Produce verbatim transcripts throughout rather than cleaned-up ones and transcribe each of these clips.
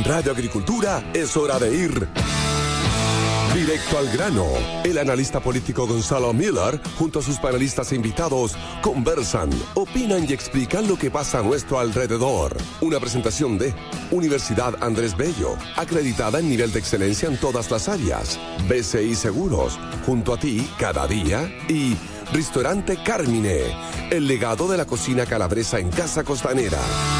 En Radio Agricultura es hora de ir directo al grano. El analista político Gonzalo Miller, junto a sus panelistas e invitados, conversan, opinan y explican lo que pasa a nuestro alrededor. Una presentación de Universidad Andrés Bello, acreditada en nivel de excelencia en todas las áreas. B C I Seguros, junto a ti cada día. Y Restaurante Carmine, el legado de la cocina calabresa en Casa Costanera.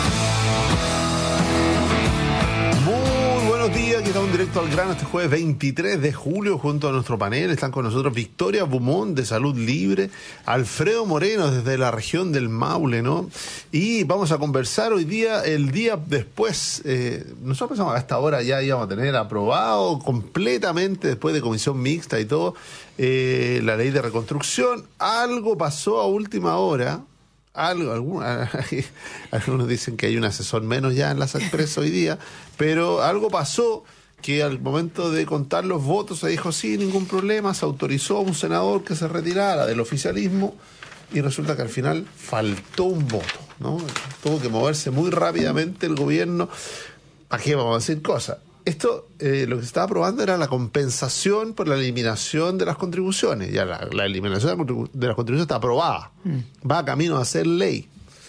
Buenos días, que estamos directo al grano este jueves veintitrés de julio junto a nuestro panel. Están con nosotros Victoria Beaumont de Salud Libre, Alfredo Moreno desde la región del Maule, ¿no? Y vamos a conversar hoy día, el día después, eh, nosotros pensamos que hasta ahora ya íbamos a tener aprobado completamente, después de comisión mixta y todo, eh, la ley de reconstrucción. Algo pasó a última hora. Algo, algún, algunos dicen que hay un asesor menos ya en las expresas hoy día, pero algo pasó que al momento de contar los votos se dijo sí, ningún problema, se autorizó a un senador que se retirara del oficialismo y resulta que al final faltó un voto, ¿no? Tuvo que moverse muy rápidamente el gobierno. ¿Para qué vamos a decir cosas? Esto, eh, lo que se estaba aprobando era la compensación por la eliminación de las contribuciones. Ya la, la eliminación de las contribuciones está aprobada. Mm. Va a camino a ser ley.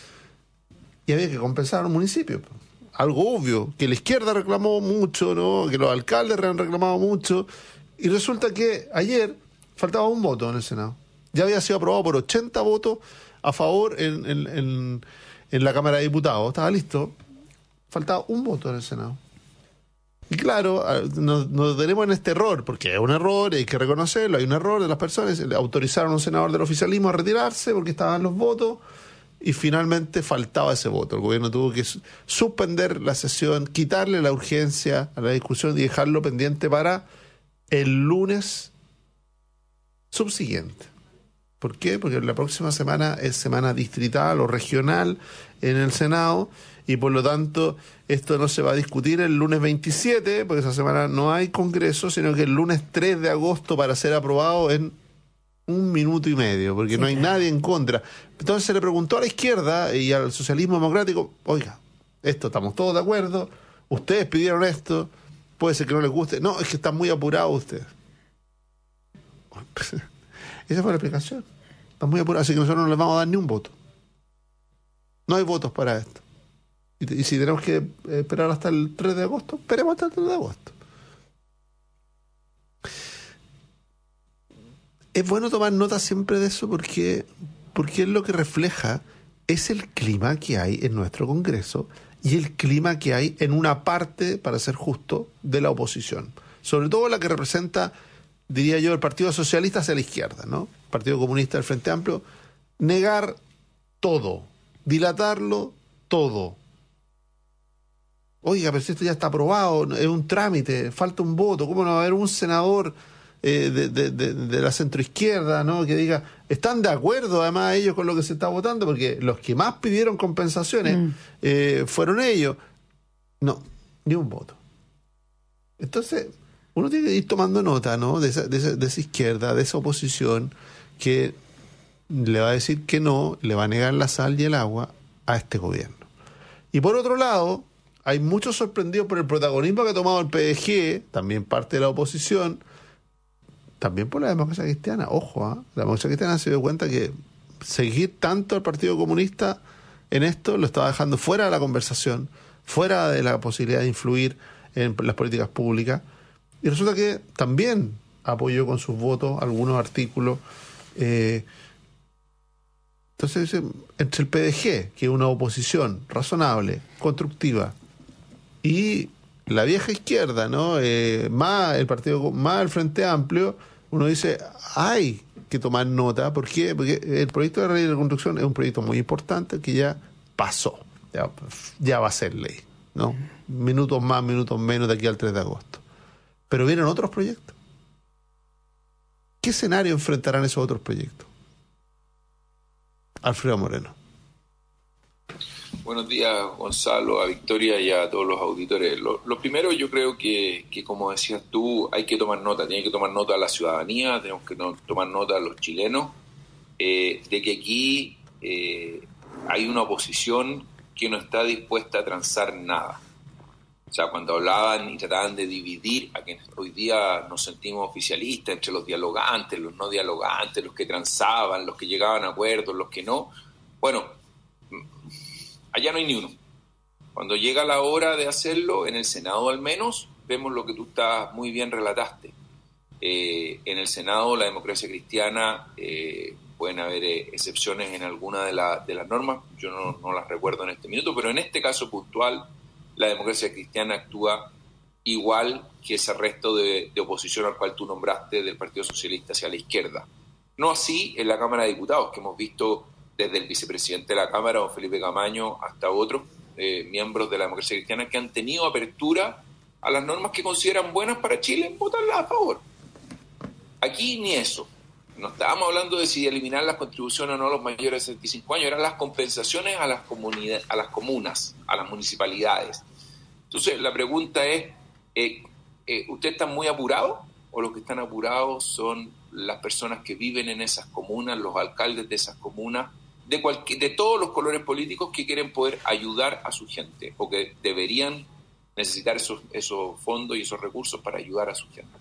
Y había que compensar a los municipios. Algo obvio, que la izquierda reclamó mucho, ¿no? Que los alcaldes han reclamado mucho. Y resulta que ayer faltaba un voto en el Senado. Ya había sido aprobado por ochenta votos a favor en, en, en, en la Cámara de Diputados. Estaba listo. Faltaba un voto en el Senado. Y claro, nos, nos tenemos en este error, porque es un error, hay que reconocerlo, hay un error de las personas. Autorizaron a un senador del oficialismo a retirarse porque estaban los votos y finalmente faltaba ese voto. El gobierno tuvo que suspender la sesión, quitarle la urgencia a la discusión y dejarlo pendiente para el lunes subsiguiente. ¿Por qué? Porque la próxima semana es semana distrital o regional en el Senado y por lo tanto esto no se va a discutir el lunes veintisiete, porque esa semana no hay congreso, sino que el lunes tres de agosto para ser aprobado en un minuto y medio, porque sí, no hay claro. nadie en contra. Entonces se le preguntó a la izquierda y al socialismo democrático, oiga, esto estamos todos de acuerdo, ustedes pidieron esto, puede ser que no les guste, no, es que están muy apurados ustedes. Esa fue la explicación. Están muy apurados, así que nosotros no les vamos a dar ni un voto. No hay votos para esto. Y, y si tenemos que esperar hasta el tres de agosto, esperemos hasta el tres de agosto. Es bueno tomar nota siempre de eso porque, porque es lo que refleja, es el clima que hay en nuestro Congreso y el clima que hay en una parte, para ser justo, de la oposición. Sobre todo la que representa, diría yo, el Partido Socialista hacia la izquierda, ¿no? El Partido Comunista del Frente Amplio, negar todo, dilatarlo todo. Oiga, pero si esto ya está aprobado, es un trámite, falta un voto, ¿cómo no va a haber un senador eh, de, de, de, de la centroizquierda, ¿no? Que diga, están de acuerdo además ellos con lo que se está votando? Porque los que más pidieron compensaciones mm. eh, fueron ellos. No, ni un voto. Entonces, uno tiene que ir tomando nota, ¿no? De esa, de esa, de esa izquierda, de esa oposición que le va a decir que no, le va a negar la sal y el agua a este gobierno. Y por otro lado, hay muchos sorprendidos por el protagonismo que ha tomado el P D G, también parte de la oposición, también por la democracia cristiana. Ojo, ¿eh? La democracia cristiana se dio cuenta que seguir tanto al Partido Comunista en esto lo estaba dejando fuera de la conversación, fuera de la posibilidad de influir en las políticas públicas. Y resulta que también apoyó con sus votos algunos artículos. Eh, entonces, entre el P D G, que es una oposición razonable, constructiva, y la vieja izquierda, ¿no? Eh, más el partido, más el Frente Amplio, uno dice, hay que tomar nota. ¿Por qué? Porque el proyecto de ley de reconstrucción es un proyecto muy importante que ya pasó, ya, ya va a ser ley, ¿no? Minutos más, minutos menos de aquí al tres de agosto. Pero vienen otros proyectos. ¿Qué escenario enfrentarán esos otros proyectos? Alfredo Moreno. Buenos días, Gonzalo, a Victoria y a todos los auditores. Lo, lo primero, yo creo que, que, como decías tú, hay que tomar nota. Tiene que tomar nota a la ciudadanía, tenemos que no, tomar nota a los chilenos, eh, de que aquí eh, hay una oposición que no está dispuesta a transar nada. O sea, cuando hablaban y trataban de dividir a quienes hoy día nos sentimos oficialistas entre los dialogantes, los no dialogantes, los que transaban, los que llegaban a acuerdos, los que no, bueno, allá no hay ni uno. Cuando llega la hora de hacerlo, en el Senado al menos, vemos lo que tú estás muy bien relataste. Eh, en el Senado, la democracia cristiana, eh, pueden haber eh, excepciones en alguna de, la, de las normas, yo no, no las recuerdo en este minuto, pero en este caso puntual, la democracia cristiana actúa igual que ese resto de, de oposición al cual tú nombraste del Partido Socialista hacia la izquierda. No así en la Cámara de Diputados, que hemos visto desde el vicepresidente de la Cámara, don Felipe Camaño, hasta otros eh, miembros de la democracia cristiana que han tenido apertura a las normas que consideran buenas para Chile, votarlas a favor. Aquí ni eso. No estábamos hablando de si eliminar las contribuciones o no a los mayores de sesenta y cinco años, eran las compensaciones a las, comunidades, a las comunas, a las municipalidades. Entonces, la pregunta es, eh, eh, ¿usted está muy apurado o los que están apurados son las personas que viven en esas comunas, los alcaldes de esas comunas, de, cualquier, de todos los colores políticos que quieren poder ayudar a su gente o que deberían necesitar esos, esos fondos y esos recursos para ayudar a su gente?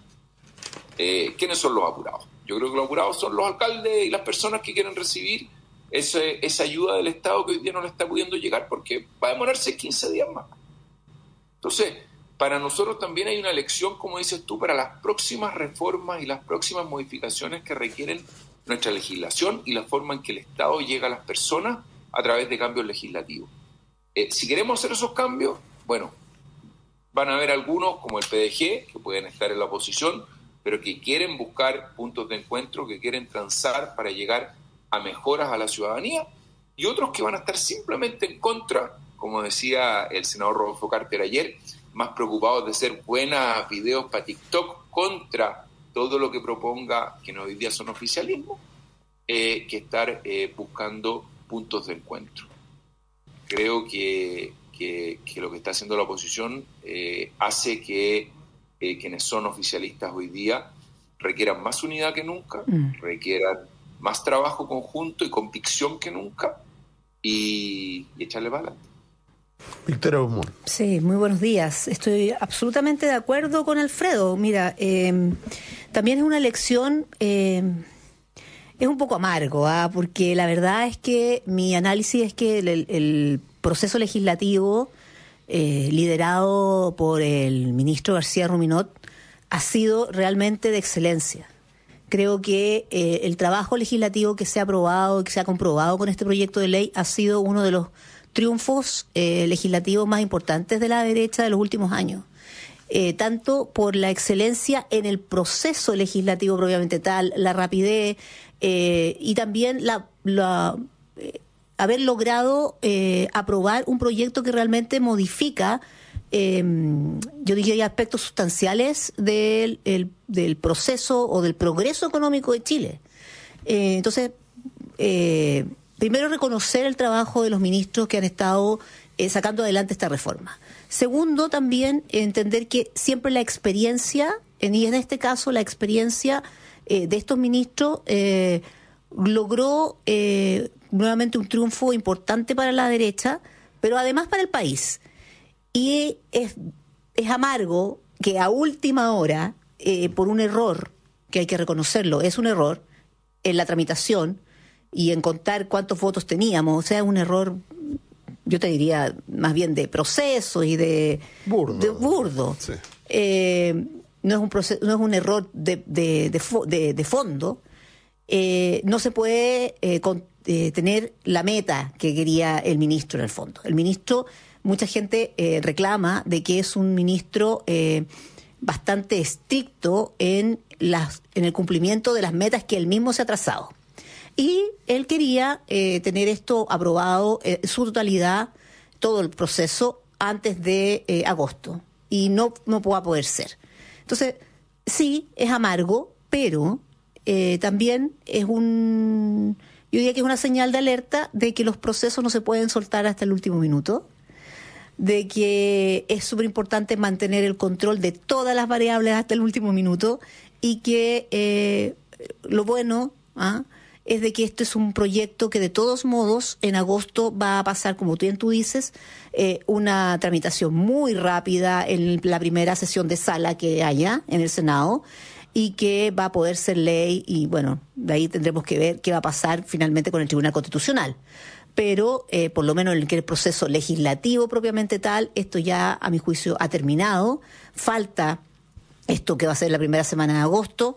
Eh, ¿Quiénes son los apurados? Yo creo que los apurados son los alcaldes y las personas que quieren recibir ese, esa ayuda del Estado que hoy día no le está pudiendo llegar porque va a demorarse quince días más. Entonces, para nosotros también hay una lección, como dices tú, para las próximas reformas y las próximas modificaciones que requieren nuestra legislación y la forma en que el Estado llega a las personas a través de cambios legislativos. Eh, si queremos hacer esos cambios, bueno, van a haber algunos como el P D G, que pueden estar en la oposición, pero que quieren buscar puntos de encuentro, que quieren transar para llegar a mejoras a la ciudadanía, y otros que van a estar simplemente en contra, como decía el senador Rodolfo Carter ayer, más preocupados de hacer buenos videos para TikTok contra todo lo que proponga, que hoy día son oficialismo, eh, que estar eh, buscando puntos de encuentro. Creo que, que, que lo que está haciendo la oposición eh, hace que Eh, quienes son oficialistas hoy día requieran más unidad que nunca, mm. requieran más trabajo conjunto y convicción que nunca y, y echarle para adelante. Victoria Beaumont. Sí, muy buenos días. Estoy absolutamente de acuerdo con Alfredo. Mira, eh, también es una elección, eh, es un poco amargo, ¿eh? Porque la verdad es que mi análisis es que el, el proceso legislativo Eh, liderado por el ministro García Ruminot ha sido realmente de excelencia. Creo que eh, el trabajo legislativo que se ha aprobado y que se ha comprobado con este proyecto de ley ha sido uno de los triunfos eh, legislativos más importantes de la derecha de los últimos años. Eh, tanto por la excelencia en el proceso legislativo propiamente tal, la rapidez eh, y también la... la eh, haber logrado eh, aprobar un proyecto que realmente modifica, eh, yo diría, aspectos sustanciales del, el, del proceso o del progreso económico de Chile. Eh, entonces, eh, primero reconocer el trabajo de los ministros que han estado eh, sacando adelante esta reforma. Segundo, también entender que siempre la experiencia, y en este caso la experiencia eh, de estos ministros eh, logró eh, nuevamente un triunfo importante para la derecha, pero además para el país. Y es, es amargo que a última hora, eh, por un error, que hay que reconocerlo, es un error en la tramitación y en contar cuántos votos teníamos, o sea, un error, yo te diría, más bien de proceso y de burdo. De burdo. Sí. Eh, no es un proceso, no es un error de, de, de, de, de fondo. Eh, no se puede eh, con, eh, tener la meta que quería el ministro en el fondo. El ministro, mucha gente eh, reclama de que es un ministro eh, bastante estricto en, las, en el cumplimiento de las metas que él mismo se ha trazado. Y él quería eh, tener esto aprobado en eh, su totalidad, todo el proceso, antes de eh, agosto. Y no, no va a poder ser. Entonces, sí, es amargo, pero... Eh, también es un, yo diría que es una señal de alerta de que los procesos no se pueden soltar hasta el último minuto, de que es súper importante mantener el control de todas las variables hasta el último minuto y que eh, lo bueno ¿ah? es de que este es un proyecto que de todos modos en agosto va a pasar, como bien tú dices, eh, una tramitación muy rápida en la primera sesión de sala que haya en el Senado, y que va a poder ser ley, y bueno, de ahí tendremos que ver qué va a pasar finalmente con el Tribunal Constitucional. Pero eh, por lo menos en el proceso legislativo propiamente tal, esto ya a mi juicio ha terminado. Falta esto que va a ser la primera semana de agosto,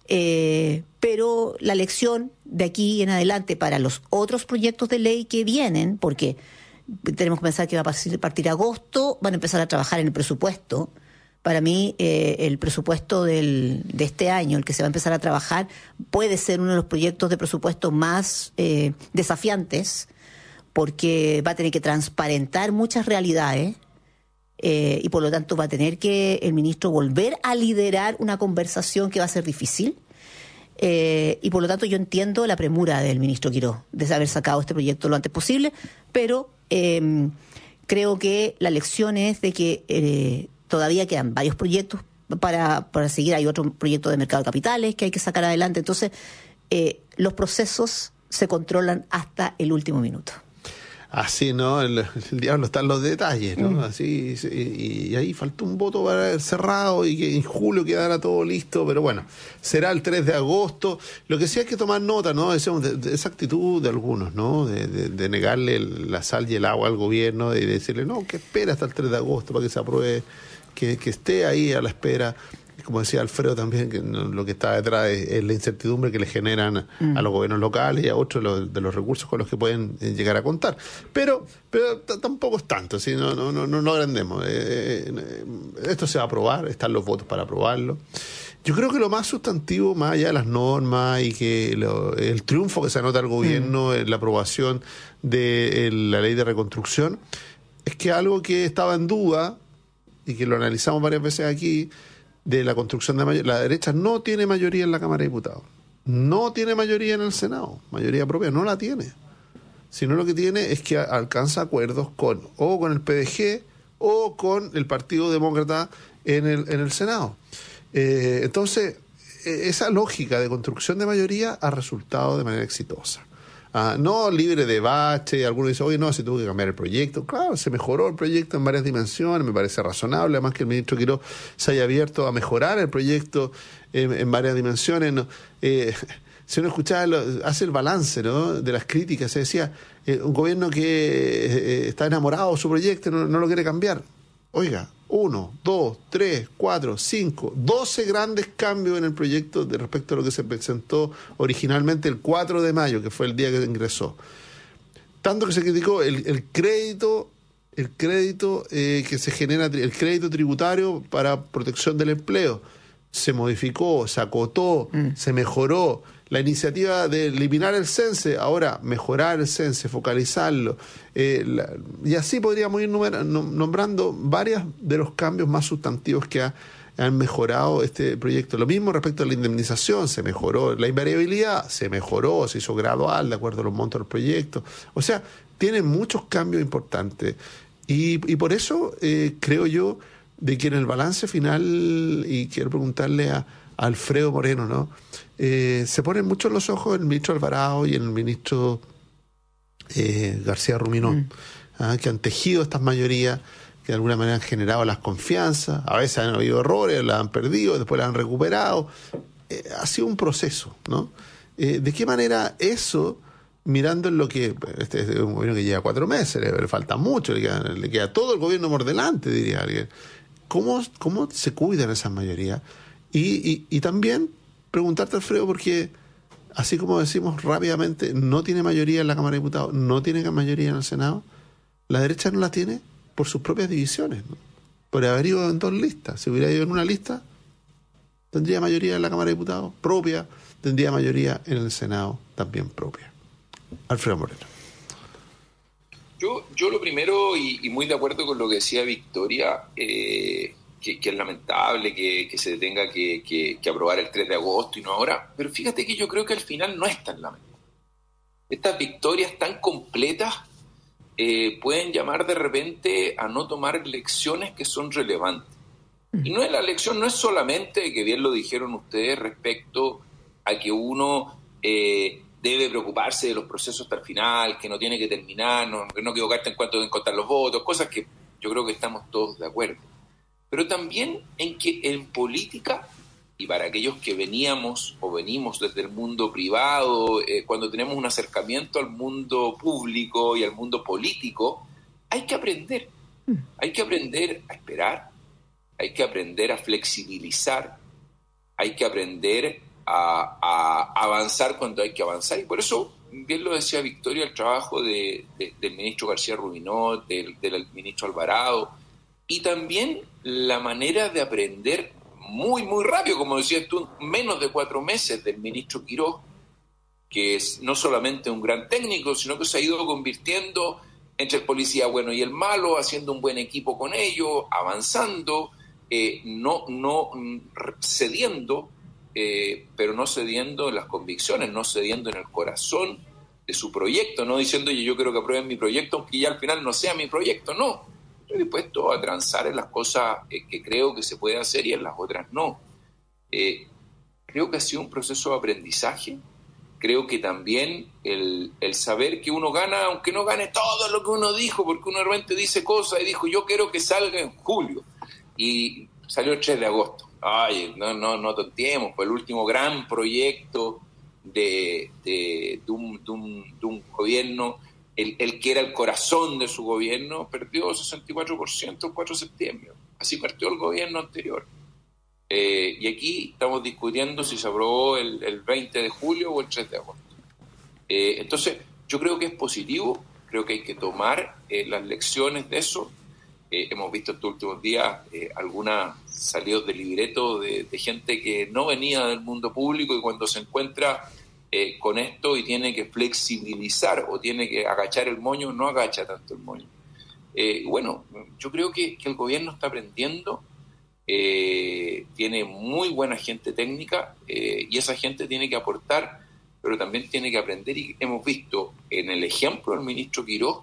eh, pero la lección de aquí en adelante para los otros proyectos de ley que vienen, porque tenemos que pensar que va a partir, partir agosto, van a empezar a trabajar en el presupuesto. Para mí, eh, el presupuesto del, de este año, el que se va a empezar a trabajar, puede ser uno de los proyectos de presupuesto más eh, desafiantes, porque va a tener que transparentar muchas realidades eh, y por lo tanto va a tener que el ministro volver a liderar una conversación que va a ser difícil. Eh, y por lo tanto yo entiendo la premura del ministro Quirós de haber sacado este proyecto lo antes posible, pero eh, creo que la lección es de que eh, todavía quedan varios proyectos para, para seguir. Hay otro proyecto de mercado de capitales que hay que sacar adelante. Entonces, eh, los procesos se controlan hasta el último minuto. Así, ¿no? El, el diablo está en los detalles, ¿no? Mm. Así, y, y ahí faltó un voto para el cerrado y que en julio quedara todo listo, pero bueno, será el tres de agosto. Lo que sí hay que tomar nota, ¿no? Es de, de esa actitud de algunos, ¿no? De, de, de negarle el, la sal y el agua al gobierno y de decirle, no, que espera hasta el tres de agosto para que se apruebe, que, que esté ahí a la espera. Como decía Alfredo también, que no, lo que está detrás es, es la incertidumbre que le generan mm. a los gobiernos locales y a otros de los, de los recursos con los que pueden eh, llegar a contar. Pero pero t- tampoco es tanto, ¿sí? no, no, no, no, no agrandemos. Eh, eh, esto se va a aprobar, están los votos para aprobarlo. Yo creo que lo más sustantivo, más allá de las normas y que lo, el triunfo que se anota al gobierno mm. en la aprobación de el, la ley de reconstrucción, es que algo que estaba en duda y que lo analizamos varias veces aquí, de la construcción de mayoría, la derecha no tiene mayoría en la Cámara de Diputados, no tiene mayoría en el Senado, mayoría propia, no la tiene, sino lo que tiene es que alcanza acuerdos con o con el P D G o con el Partido Demócrata en el, en el Senado. Eh, entonces, esa lógica de construcción de mayoría ha resultado de manera exitosa. Uh, no libre de bache. Algunos dicen, oye, no, se tuvo que cambiar el proyecto. Claro, se mejoró el proyecto en varias dimensiones, me parece razonable, además que el ministro Quirós se haya abierto a mejorar el proyecto en, en varias dimensiones. ¿No? Eh, si uno escuchaba, lo, hace el balance, ¿no?, de las críticas, se decía, eh, un gobierno que eh, está enamorado de su proyecto no, no lo quiere cambiar. Oiga, uno, dos, tres, cuatro, cinco, doce grandes cambios en el proyecto de respecto a lo que se presentó originalmente el cuatro de mayo, que fue el día que ingresó. Tanto que se criticó el, el crédito, el crédito eh, que se genera, el crédito tributario para protección del empleo. Se modificó, se acotó, mm. se mejoró. La iniciativa de eliminar el cense, ahora mejorar el cense, focalizarlo. Eh, la, y así podríamos ir numer- nombrando varios de los cambios más sustantivos que ha, han mejorado este proyecto. Lo mismo respecto a la indemnización, se mejoró. La invariabilidad se mejoró, se hizo gradual de acuerdo a los montos del proyecto. O sea, tiene muchos cambios importantes. Y, y por eso eh, creo yo de que en el balance final, y quiero preguntarle a, a Alfredo Moreno, ¿no? Eh, se ponen mucho en los ojos el ministro Alvarado y el ministro eh, García Ruminón, mm. ¿ah? que han tejido estas mayorías, que de alguna manera han generado las confianzas. A veces han habido errores, las han perdido, después las han recuperado. Eh, ha sido un proceso, ¿no? Eh, ¿De qué manera eso, mirando en lo que este es un gobierno que lleva cuatro meses, le, le falta mucho, le queda, le queda todo el gobierno por delante, diría alguien? ¿Cómo, cómo se cuidan esas mayorías? Y, y, y también preguntarte, Alfredo, porque así como decimos rápidamente, no tiene mayoría en la Cámara de Diputados, no tiene mayoría en el Senado, la derecha no la tiene por sus propias divisiones, ¿no? Por haber ido en dos listas. Si hubiera ido en una lista, tendría mayoría en la Cámara de Diputados propia, tendría mayoría en el Senado también propia. Alfredo Moreno. Yo, yo lo primero, y, y muy de acuerdo con lo que decía Victoria, eh, Que, que es lamentable que, que se tenga que, que, que aprobar el tres de agosto y no ahora, pero fíjate que yo creo que al final no es tan lamentable. Estas victorias tan completas eh, pueden llamar de repente a no tomar lecciones que son relevantes. Y no es la lección, no es solamente, que bien lo dijeron ustedes, respecto a que uno eh, debe preocuparse de los procesos hasta el final, que no tiene que terminar, no, no equivocarte en cuanto a contar los votos, cosas que yo creo que estamos todos de acuerdo. Pero también en que en política, y para aquellos que veníamos o venimos desde el mundo privado, eh, cuando tenemos un acercamiento al mundo público y al mundo político, hay que aprender. Hay que aprender a esperar, hay que aprender a flexibilizar, hay que aprender a, a avanzar cuando hay que avanzar. Y por eso, bien lo decía Victoria, el trabajo de, de, del ministro García Rubinot, del, del ministro Alvarado, y también la manera de aprender muy, muy rápido, como decías tú, menos de cuatro meses del ministro Quirós, que es no solamente un gran técnico, sino que se ha ido convirtiendo entre el policía bueno y el malo, haciendo un buen equipo con ellos, avanzando, eh, no, no cediendo, eh, pero no cediendo en las convicciones, no cediendo en el corazón de su proyecto, no diciendo yo quiero que aprueben mi proyecto, aunque ya al final no sea mi proyecto, no. Estoy dispuesto a transar en las cosas eh, que creo que se puede hacer y en las otras no. Eh, creo que ha sido un proceso de aprendizaje. Creo que también el, el saber que uno gana, aunque no gane todo lo que uno dijo, porque uno de repente dice cosas y dijo, yo quiero que salga en julio. Y salió el tres de agosto. Ay, no, no, no tonteemos, fue el último gran proyecto de, de, de, un, de, un, de un gobierno, el, el que era el corazón de su gobierno, perdió sesenta y cuatro por ciento el cuatro de septiembre. Así partió el gobierno anterior. Eh, y aquí estamos discutiendo si se aprobó el, el veinte de julio o el tres de agosto. Eh, entonces, yo creo que es positivo, creo que hay que tomar eh, las lecciones de eso. Eh, hemos visto estos últimos días eh, algunas salidas de libreto de, de gente que no venía del mundo público y cuando se encuentra eh, con esto y tiene que flexibilizar o tiene que agachar el moño, no agacha tanto el moño. Eh, bueno, yo creo que, que el gobierno está aprendiendo. Eh, tiene muy buena gente técnica eh, y esa gente tiene que aportar, pero también tiene que aprender, y hemos visto en el ejemplo del ministro Quirós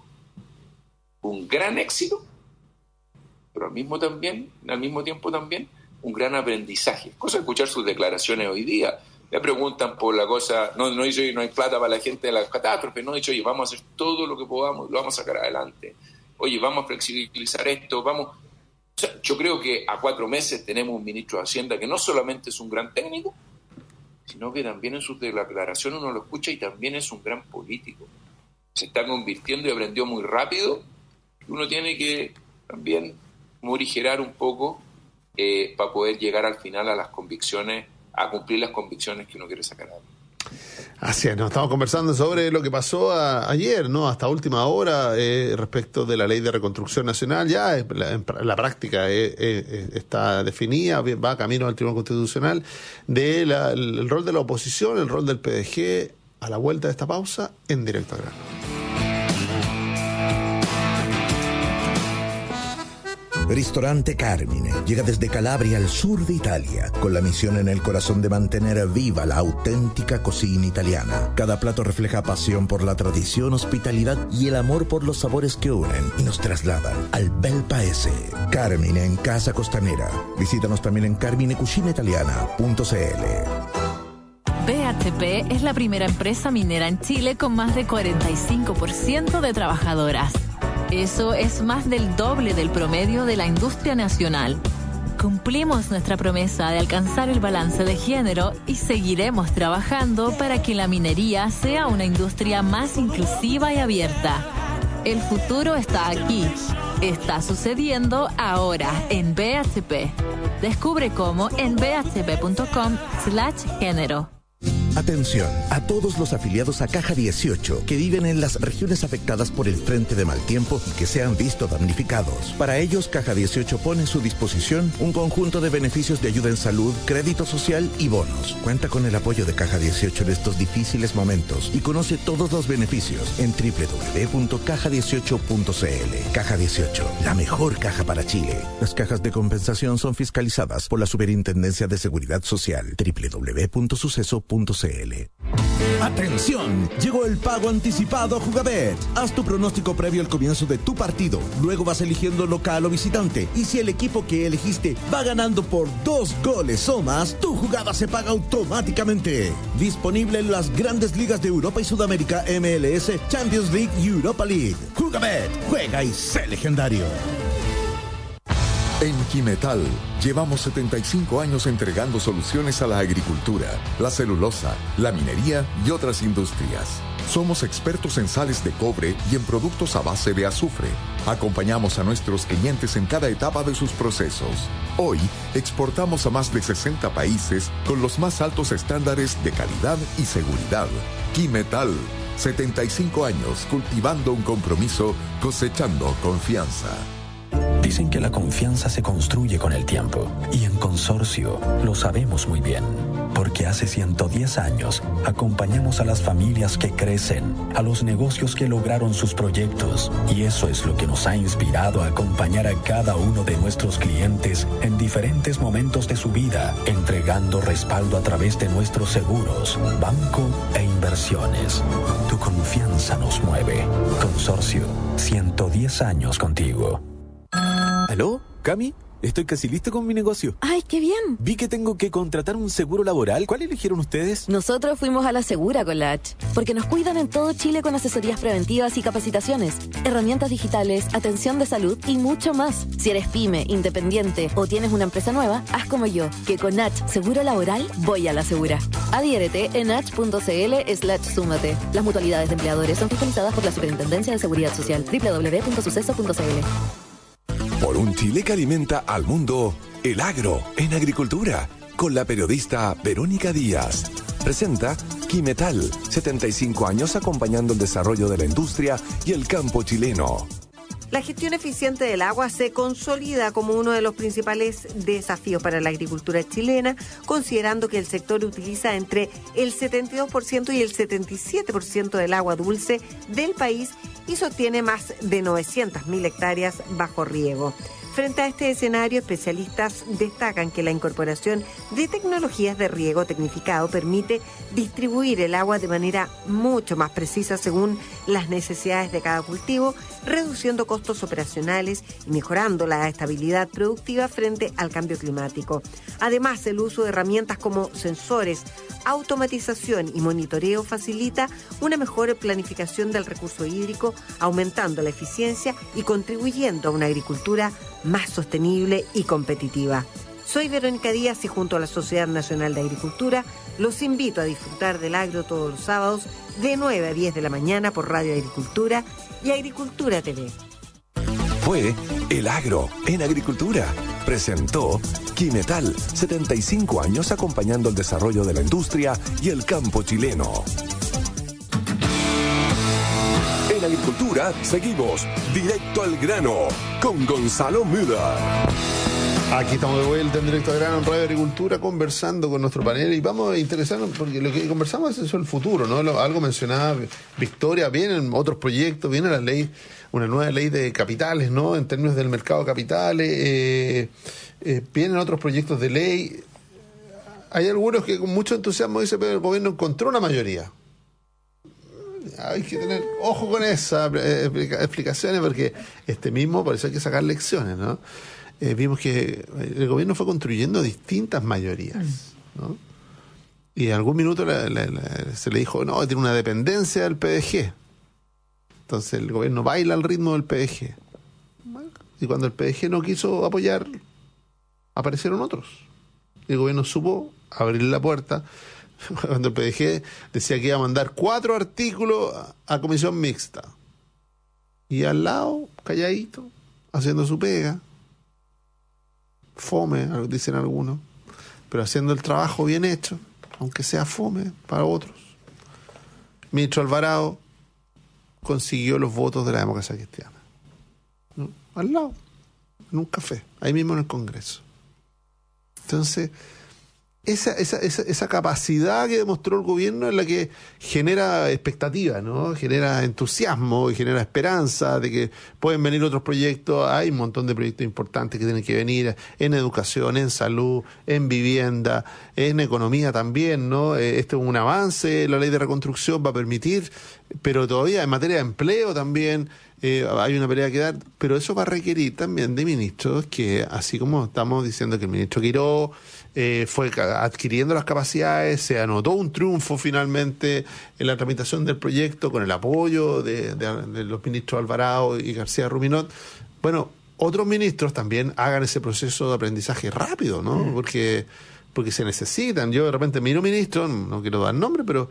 un gran éxito, pero al mismo, también, al mismo tiempo también un gran aprendizaje. Cosa de escuchar sus declaraciones hoy día. Le preguntan por la cosa, no, no dice no hay plata para la gente de las catástrofes, no dice oye, vamos a hacer todo lo que podamos, lo vamos a sacar adelante. Oye, vamos a flexibilizar esto, vamos... O sea, yo creo que a cuatro meses tenemos un ministro de Hacienda que no solamente es un gran técnico, sino que también en sus declaraciones uno lo escucha y también es un gran político. Se está convirtiendo y aprendió muy rápido. Uno tiene que también morigerar un poco eh, para poder llegar al final a las convicciones, a cumplir las convicciones que uno quiere sacar adelante. Así es, nos estamos conversando sobre lo que pasó a, ayer, ¿no? Hasta última hora, eh, respecto de la Ley de Reconstrucción Nacional. Ya eh, la, en, la práctica eh, eh, está definida, va camino al Tribunal Constitucional, de la, el, el rol de la oposición, el rol del P D G, a la vuelta de esta pausa, en Directo al Grano. Ristorante Carmine llega desde Calabria al sur de Italia, con la misión en el corazón de mantener viva la auténtica cocina italiana. Cada plato refleja pasión por la tradición, hospitalidad y el amor por los sabores que unen y nos trasladan al bel paese. Carmine en Casa Costanera. Visítanos también en carmine cucina italiana punto c l. B H P es la primera empresa minera en Chile con más de cuarenta y cinco por ciento de trabajadoras. Eso es más del doble del promedio de la industria nacional. Cumplimos nuestra promesa de alcanzar el balance de género y seguiremos trabajando para que la minería sea una industria más inclusiva y abierta. El futuro está aquí. Está sucediendo ahora en B H P. Descubre cómo en b h p punto com slash género. Atención a todos los afiliados a Caja dieciocho que viven en las regiones afectadas por el frente de mal tiempo y que se han visto damnificados. Para ellos, Caja dieciocho pone a su disposición un conjunto de beneficios de ayuda en salud, crédito social y bonos. Cuenta con el apoyo de Caja dieciocho en estos difíciles momentos y conoce todos los beneficios en doble u doble u doble u punto caja dieciocho punto c l. Caja dieciocho, la mejor caja para Chile. Las cajas de compensación son fiscalizadas por la Superintendencia de Seguridad Social. doble u doble u doble u punto suceso punto c l. c l. ¡Atención! Llegó el pago anticipado a Jugabet. Haz tu pronóstico previo al comienzo de tu partido. Luego vas eligiendo local o visitante. Y si el equipo que elegiste va ganando por dos goles o más, tu jugada se paga automáticamente. Disponible en las grandes ligas de Europa y Sudamérica, M L S, Champions League y Europa League. Jugabet, juega y sé legendario. En Quimetal llevamos setenta y cinco años entregando soluciones a la agricultura, la celulosa, la minería y otras industrias. Somos expertos en sales de cobre y en productos a base de azufre. Acompañamos a nuestros clientes en cada etapa de sus procesos. Hoy exportamos a más de sesenta países con los más altos estándares de calidad y seguridad. Quimetal, setenta y cinco años cultivando un compromiso, cosechando confianza. Dicen que la confianza se construye con el tiempo, y en Consorcio lo sabemos muy bien, porque hace ciento diez años acompañamos a las familias que crecen, a los negocios que lograron sus proyectos, y eso es lo que nos ha inspirado a acompañar a cada uno de nuestros clientes en diferentes momentos de su vida, entregando respaldo a través de nuestros seguros, banco e inversiones. Tu confianza nos mueve. Consorcio, ciento diez años contigo. ¿Aló? ¿Cami? Estoy casi listo con mi negocio. ¡Ay, qué bien! Vi que tengo que contratar un seguro laboral. ¿Cuál eligieron ustedes? Nosotros fuimos a la Segura con la H, porque nos cuidan en todo Chile con asesorías preventivas y capacitaciones, herramientas digitales, atención de salud y mucho más. Si eres pyme, independiente o tienes una empresa nueva, haz como yo, que con H Seguro Laboral voy a la Segura. Adhiérete en h.cl slash súmate. Las mutualidades de empleadores son fiscalizadas por la Superintendencia de Seguridad Social. doble u doble u doble u punto suceso punto c l. Por un Chile que alimenta al mundo, el agro en agricultura, con la periodista Verónica Díaz. Presenta Quimetal, setenta y cinco años acompañando el desarrollo de la industria y el campo chileno. La gestión eficiente del agua se consolida como uno de los principales desafíos para la agricultura chilena, considerando que el sector utiliza entre el setenta y dos por ciento y el setenta y siete por ciento del agua dulce del país y sostiene más de novecientas mil hectáreas bajo riego. Frente a este escenario, especialistas destacan que la incorporación de tecnologías de riego tecnificado permite distribuir el agua de manera mucho más precisa según las necesidades de cada cultivo, reduciendo costos operacionales y mejorando la estabilidad productiva frente al cambio climático. Además, el uso de herramientas como sensores, automatización y monitoreo facilita una mejor planificación del recurso hídrico, aumentando la eficiencia y contribuyendo a una agricultura más sostenible y competitiva. Soy Verónica Díaz y junto a la Sociedad Nacional de Agricultura los invito a disfrutar del agro todos los sábados de nueve a diez de la mañana por Radio Agricultura y Agricultura T V. Fue El Agro en Agricultura. Presentó Quimetal, setenta y cinco años acompañando el desarrollo de la industria y el campo chileno. En Agricultura seguimos directo al grano con Gonzalo Müller. Aquí estamos de vuelta en Directo al Grano en Radio Agricultura conversando con nuestro panel y vamos a interesarnos porque lo que conversamos es el futuro, ¿no? Lo, algo mencionaba Victoria, vienen otros proyectos, viene la ley, una nueva ley de capitales, ¿no? En términos del mercado de capitales, eh, eh, vienen otros proyectos de ley. Hay algunos que con mucho entusiasmo dicen, pero el gobierno encontró una mayoría. Hay que tener ojo con esas explicaciones porque este mismo, por eso hay que sacar lecciones, ¿no? Eh, vimos que el gobierno fue construyendo distintas mayorías, ¿no? Y en algún minuto la, la, la, se le dijo, no, tiene una dependencia del P D G. Entonces el gobierno baila al ritmo del P D G. Y cuando el P D G no quiso apoyar, aparecieron otros. Y el gobierno supo abrir la puerta. Cuando el P D G decía que iba a mandar cuatro artículos a comisión mixta. Y al lado, calladito, haciendo su pega. Fome, dicen algunos, pero haciendo el trabajo bien hecho, aunque sea fome para otros. Ministro Alvarado consiguió los votos de la democracia cristiana, ¿no? Al lado, en un café, ahí mismo en el Congreso. Entonces, esa, esa, esa, esa capacidad que demostró el gobierno es la que genera expectativa, ¿no? Genera entusiasmo y genera esperanza de que pueden venir otros proyectos. Hay un montón de proyectos importantes que tienen que venir en educación, en salud, en vivienda, en economía también, ¿no? Este es un avance, la ley de reconstrucción va a permitir, pero todavía en materia de empleo también eh, hay una pelea que dar, pero eso va a requerir también de ministros que, así como estamos diciendo que el ministro Quirós Eh, fue adquiriendo las capacidades, se anotó un triunfo finalmente en la tramitación del proyecto con el apoyo de, de, de los ministros Alvarado y García Ruminot. Bueno, otros ministros también hagan ese proceso de aprendizaje rápido, ¿no? Mm. Porque, porque se necesitan. Yo de repente miro ministros, no quiero dar nombre, pero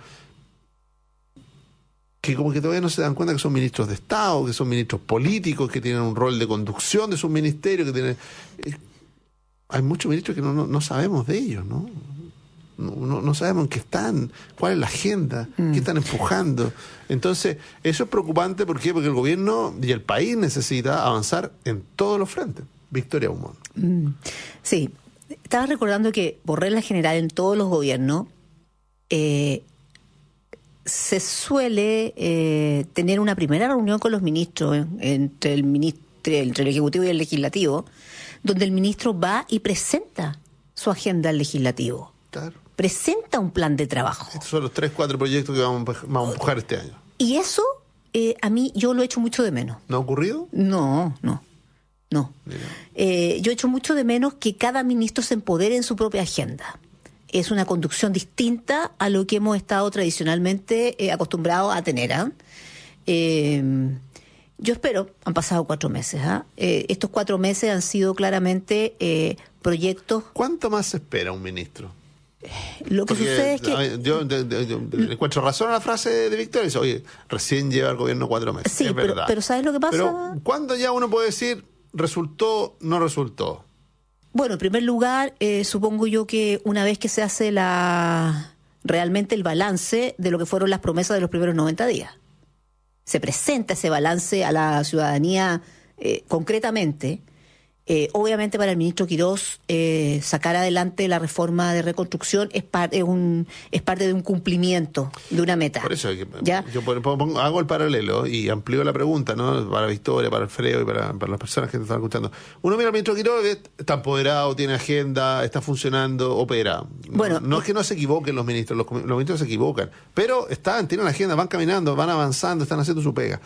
que como que todavía no se dan cuenta que son ministros de Estado, que son ministros políticos, que tienen un rol de conducción de sus ministerios, que tienen... Eh, hay muchos ministros que no, no, no sabemos de ellos, ¿no? No, no, no sabemos en qué están, cuál es la agenda, mm. qué están empujando. Entonces, eso es preocupante. ¿Por qué? Porque el gobierno y el país necesita avanzar en todos los frentes. Victoria Beaumont. Mm. Sí, estaba recordando que por regla general en todos los gobiernos eh, se suele eh, tener una primera reunión con los ministros eh, entre el ministro, entre el Ejecutivo y el Legislativo, donde el ministro va y presenta su agenda al Legislativo. Claro. Presenta un plan de trabajo. Estos son los tres, cuatro proyectos que vamos, vamos a empujar este año. Y eso, eh, a mí, yo lo echo mucho de menos. ¿No ha ocurrido? No, no, no. Eh, yo echo mucho de menos que cada ministro se empodere en su propia agenda. Es una conducción distinta a lo que hemos estado tradicionalmente eh, acostumbrados a tener, ¿eh? Eh, Yo espero, han pasado cuatro meses, ¿eh? Eh, estos cuatro meses han sido claramente eh, proyectos... ¿Cuánto más se espera un ministro? Lo que Porque sucede es que... Yo, yo, yo, yo encuentro razón a la frase de Victoria, dice, oye, recién lleva el gobierno cuatro meses. Sí, es pero, verdad. pero ¿sabes lo que pasa? Pero ¿cuándo ya uno puede decir resultó, no resultó? Bueno, en primer lugar, eh, supongo yo que una vez que se hace la realmente el balance de lo que fueron las promesas de los primeros noventa días, se presenta ese balance a la ciudadanía eh, concretamente, eh, obviamente para el ministro Quirós eh, sacar adelante la reforma de reconstrucción es, par, es, un, es parte de un cumplimiento de una meta. Por eso es que ¿ya? yo pongo, hago el paralelo y amplío la pregunta, ¿no? Para Victoria, para Alfredo y para, para las personas que te están escuchando. Uno mira al ministro Quirós, está empoderado, tiene agenda, está funcionando, opera. Bueno, no, no es que no se equivoquen los ministros, los, los ministros se equivocan, pero están, tienen la agenda, van caminando, van avanzando, están haciendo su pega.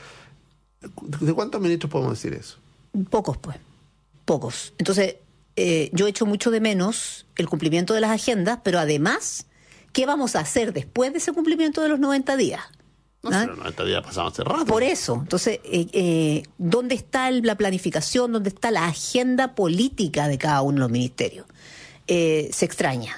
¿De cuántos ministros podemos decir eso? Pocos, pues. Pocos. Entonces, eh, yo echo mucho de menos el cumplimiento de las agendas, pero además, ¿qué vamos a hacer después de ese cumplimiento de los noventa días? No, ¿Ah? Pero noventa días pasaron hace rato. Por eso. Entonces, eh, eh, ¿dónde está el, la planificación? ¿Dónde está la agenda política de cada uno de los ministerios? Eh, se extraña.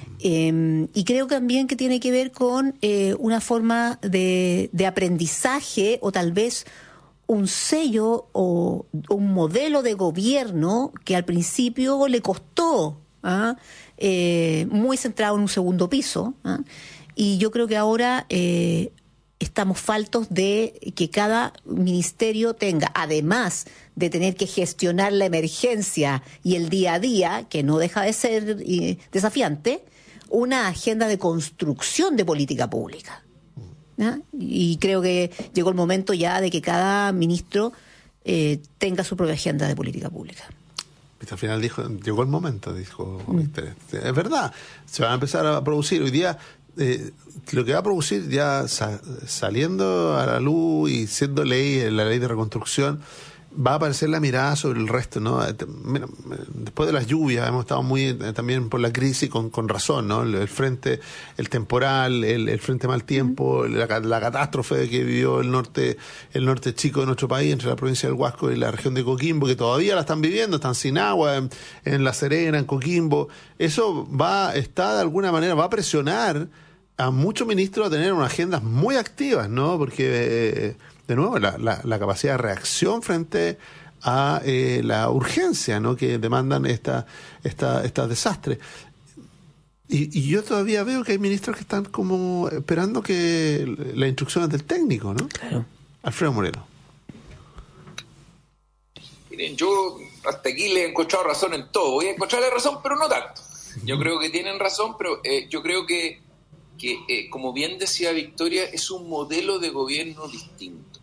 Eh, y creo también que tiene que ver con eh, una forma de, de aprendizaje o tal vez un sello o un modelo de gobierno que al principio le costó, ¿ah? eh, muy centrado en un segundo piso, ¿ah? Y yo creo que ahora eh, estamos faltos de que cada ministerio tenga, además de tener que gestionar la emergencia y el día a día, que no deja de ser eh, desafiante, una agenda de construcción de política pública. ¿Ah? Y creo que llegó el momento ya de que cada ministro eh, tenga su propia agenda de política pública. Al final dijo, llegó el momento, dijo mm. Es verdad, se van a empezar a producir. Hoy día eh, lo que va a producir ya sa- saliendo a la luz y siendo ley, la ley de reconstrucción, va a aparecer la mirada sobre el resto, ¿no? Mira, después de las lluvias hemos estado muy eh, también por la crisis con, con razón, ¿no? El, el frente, el temporal, el, el frente mal tiempo, la, la catástrofe que vivió el norte, el norte chico de nuestro país, entre la provincia del Huasco y la región de Coquimbo, que todavía la están viviendo, están sin agua en, en La Serena, en Coquimbo. Eso va, está de alguna manera, va a presionar a muchos ministros a tener unas agendas muy activas, ¿no? Porque eh, de nuevo, la, la, la capacidad de reacción frente a eh, la urgencia, ¿no? Que demandan esta, esta, esta desastre. Y, y yo todavía veo que hay ministros que están como esperando que las instrucciones del técnico, ¿no? Claro. Alfredo Moreno. Miren, yo hasta aquí le he encontrado razón en todo. Voy a encontrarle razón, pero no tanto. Yo creo que tienen razón, pero eh, yo creo que, que eh, como bien decía Victoria, es un modelo de gobierno distinto.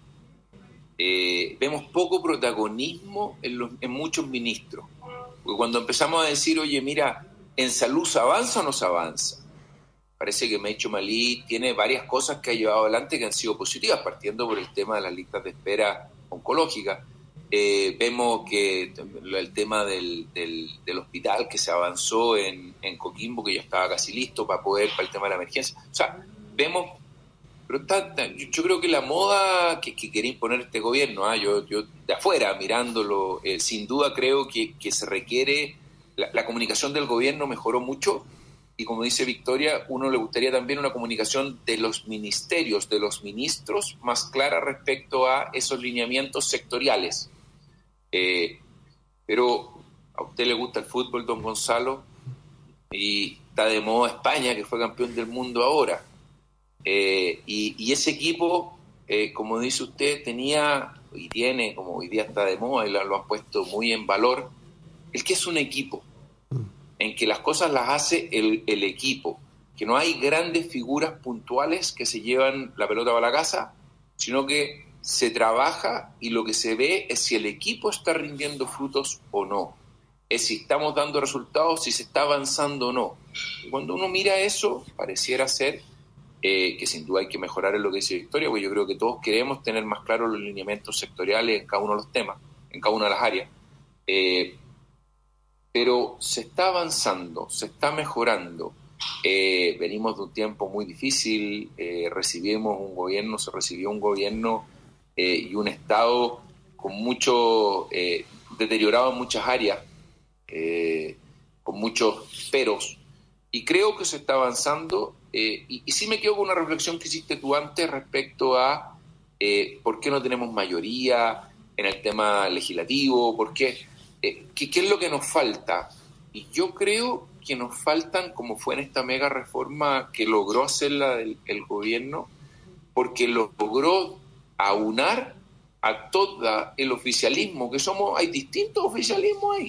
Eh, vemos poco protagonismo en, los, en muchos ministros. Porque cuando empezamos a decir, oye, mira, ¿en salud se avanza o no se avanza? Parece que Mecho Malí tiene varias cosas que ha llevado adelante que han sido positivas, partiendo por el tema de las listas de espera oncológicas. Eh, vemos que el tema del, del, del hospital que se avanzó en, en Coquimbo, que ya estaba casi listo para poder, para el tema de la emergencia. O sea, vemos, pero está, yo creo que la moda que, que quiere imponer este gobierno, ¿eh? yo, yo de afuera mirándolo, eh, sin duda creo que, que se requiere, la, la comunicación del gobierno mejoró mucho, y como dice Victoria, uno le gustaría también una comunicación de los ministerios, de los ministros, más clara respecto a esos lineamientos sectoriales. Eh, pero a usted le gusta el fútbol, don Gonzalo, y está de moda España, que fue campeón del mundo ahora. Eh, y, y ese equipo, eh, como dice usted, tenía y tiene, como hoy día está de moda y lo, lo han puesto muy en valor, el que es un equipo, en que las cosas las hace el, el equipo, que no hay grandes figuras puntuales que se llevan la pelota para la casa, sino que se trabaja y lo que se ve es si el equipo está rindiendo frutos o no, es si estamos dando resultados, si se está avanzando o no. Y cuando uno mira eso, pareciera ser eh, que sin duda hay que mejorar en lo que dice Victoria, porque yo creo que todos queremos tener más claros los lineamientos sectoriales en cada uno de los temas, en cada una de las áreas. Eh, pero se está avanzando, se está mejorando. Eh, venimos de un tiempo muy difícil, eh, recibimos un gobierno, se recibió un gobierno eh, y un Estado con mucho eh, deteriorado en muchas áreas, eh, con muchos peros, y creo que se está avanzando, eh, y, y sí me quedo con una reflexión que hiciste tú antes respecto a eh, por qué no tenemos mayoría en el tema legislativo, por qué, eh, qué, qué es lo que nos falta, y yo creo que nos faltan, como fue en esta mega reforma que logró hacerla el, el gobierno, porque logró aunar a todo el oficialismo, que somos, hay distintos oficialismos ahí.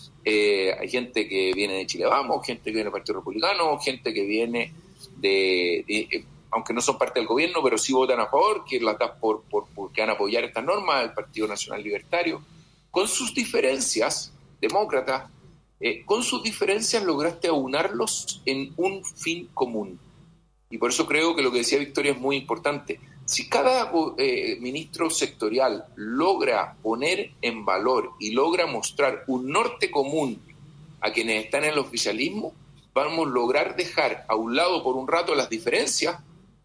Eh, hay gente que viene de Chile Vamos, gente que viene del Partido Republicano, gente que viene de, de eh, aunque no son parte del gobierno, pero sí votan a favor, que, la, por, por, porque van a apoyar estas normas, el Partido Nacional Libertario, con sus diferencias, demócratas, Eh, con sus diferencias lograste aunarlos en un fin común. Y por eso creo que lo que decía Victoria es muy importante. Si cada eh, ministro sectorial logra poner en valor y logra mostrar un norte común a quienes están en el oficialismo, vamos a lograr dejar a un lado por un rato las diferencias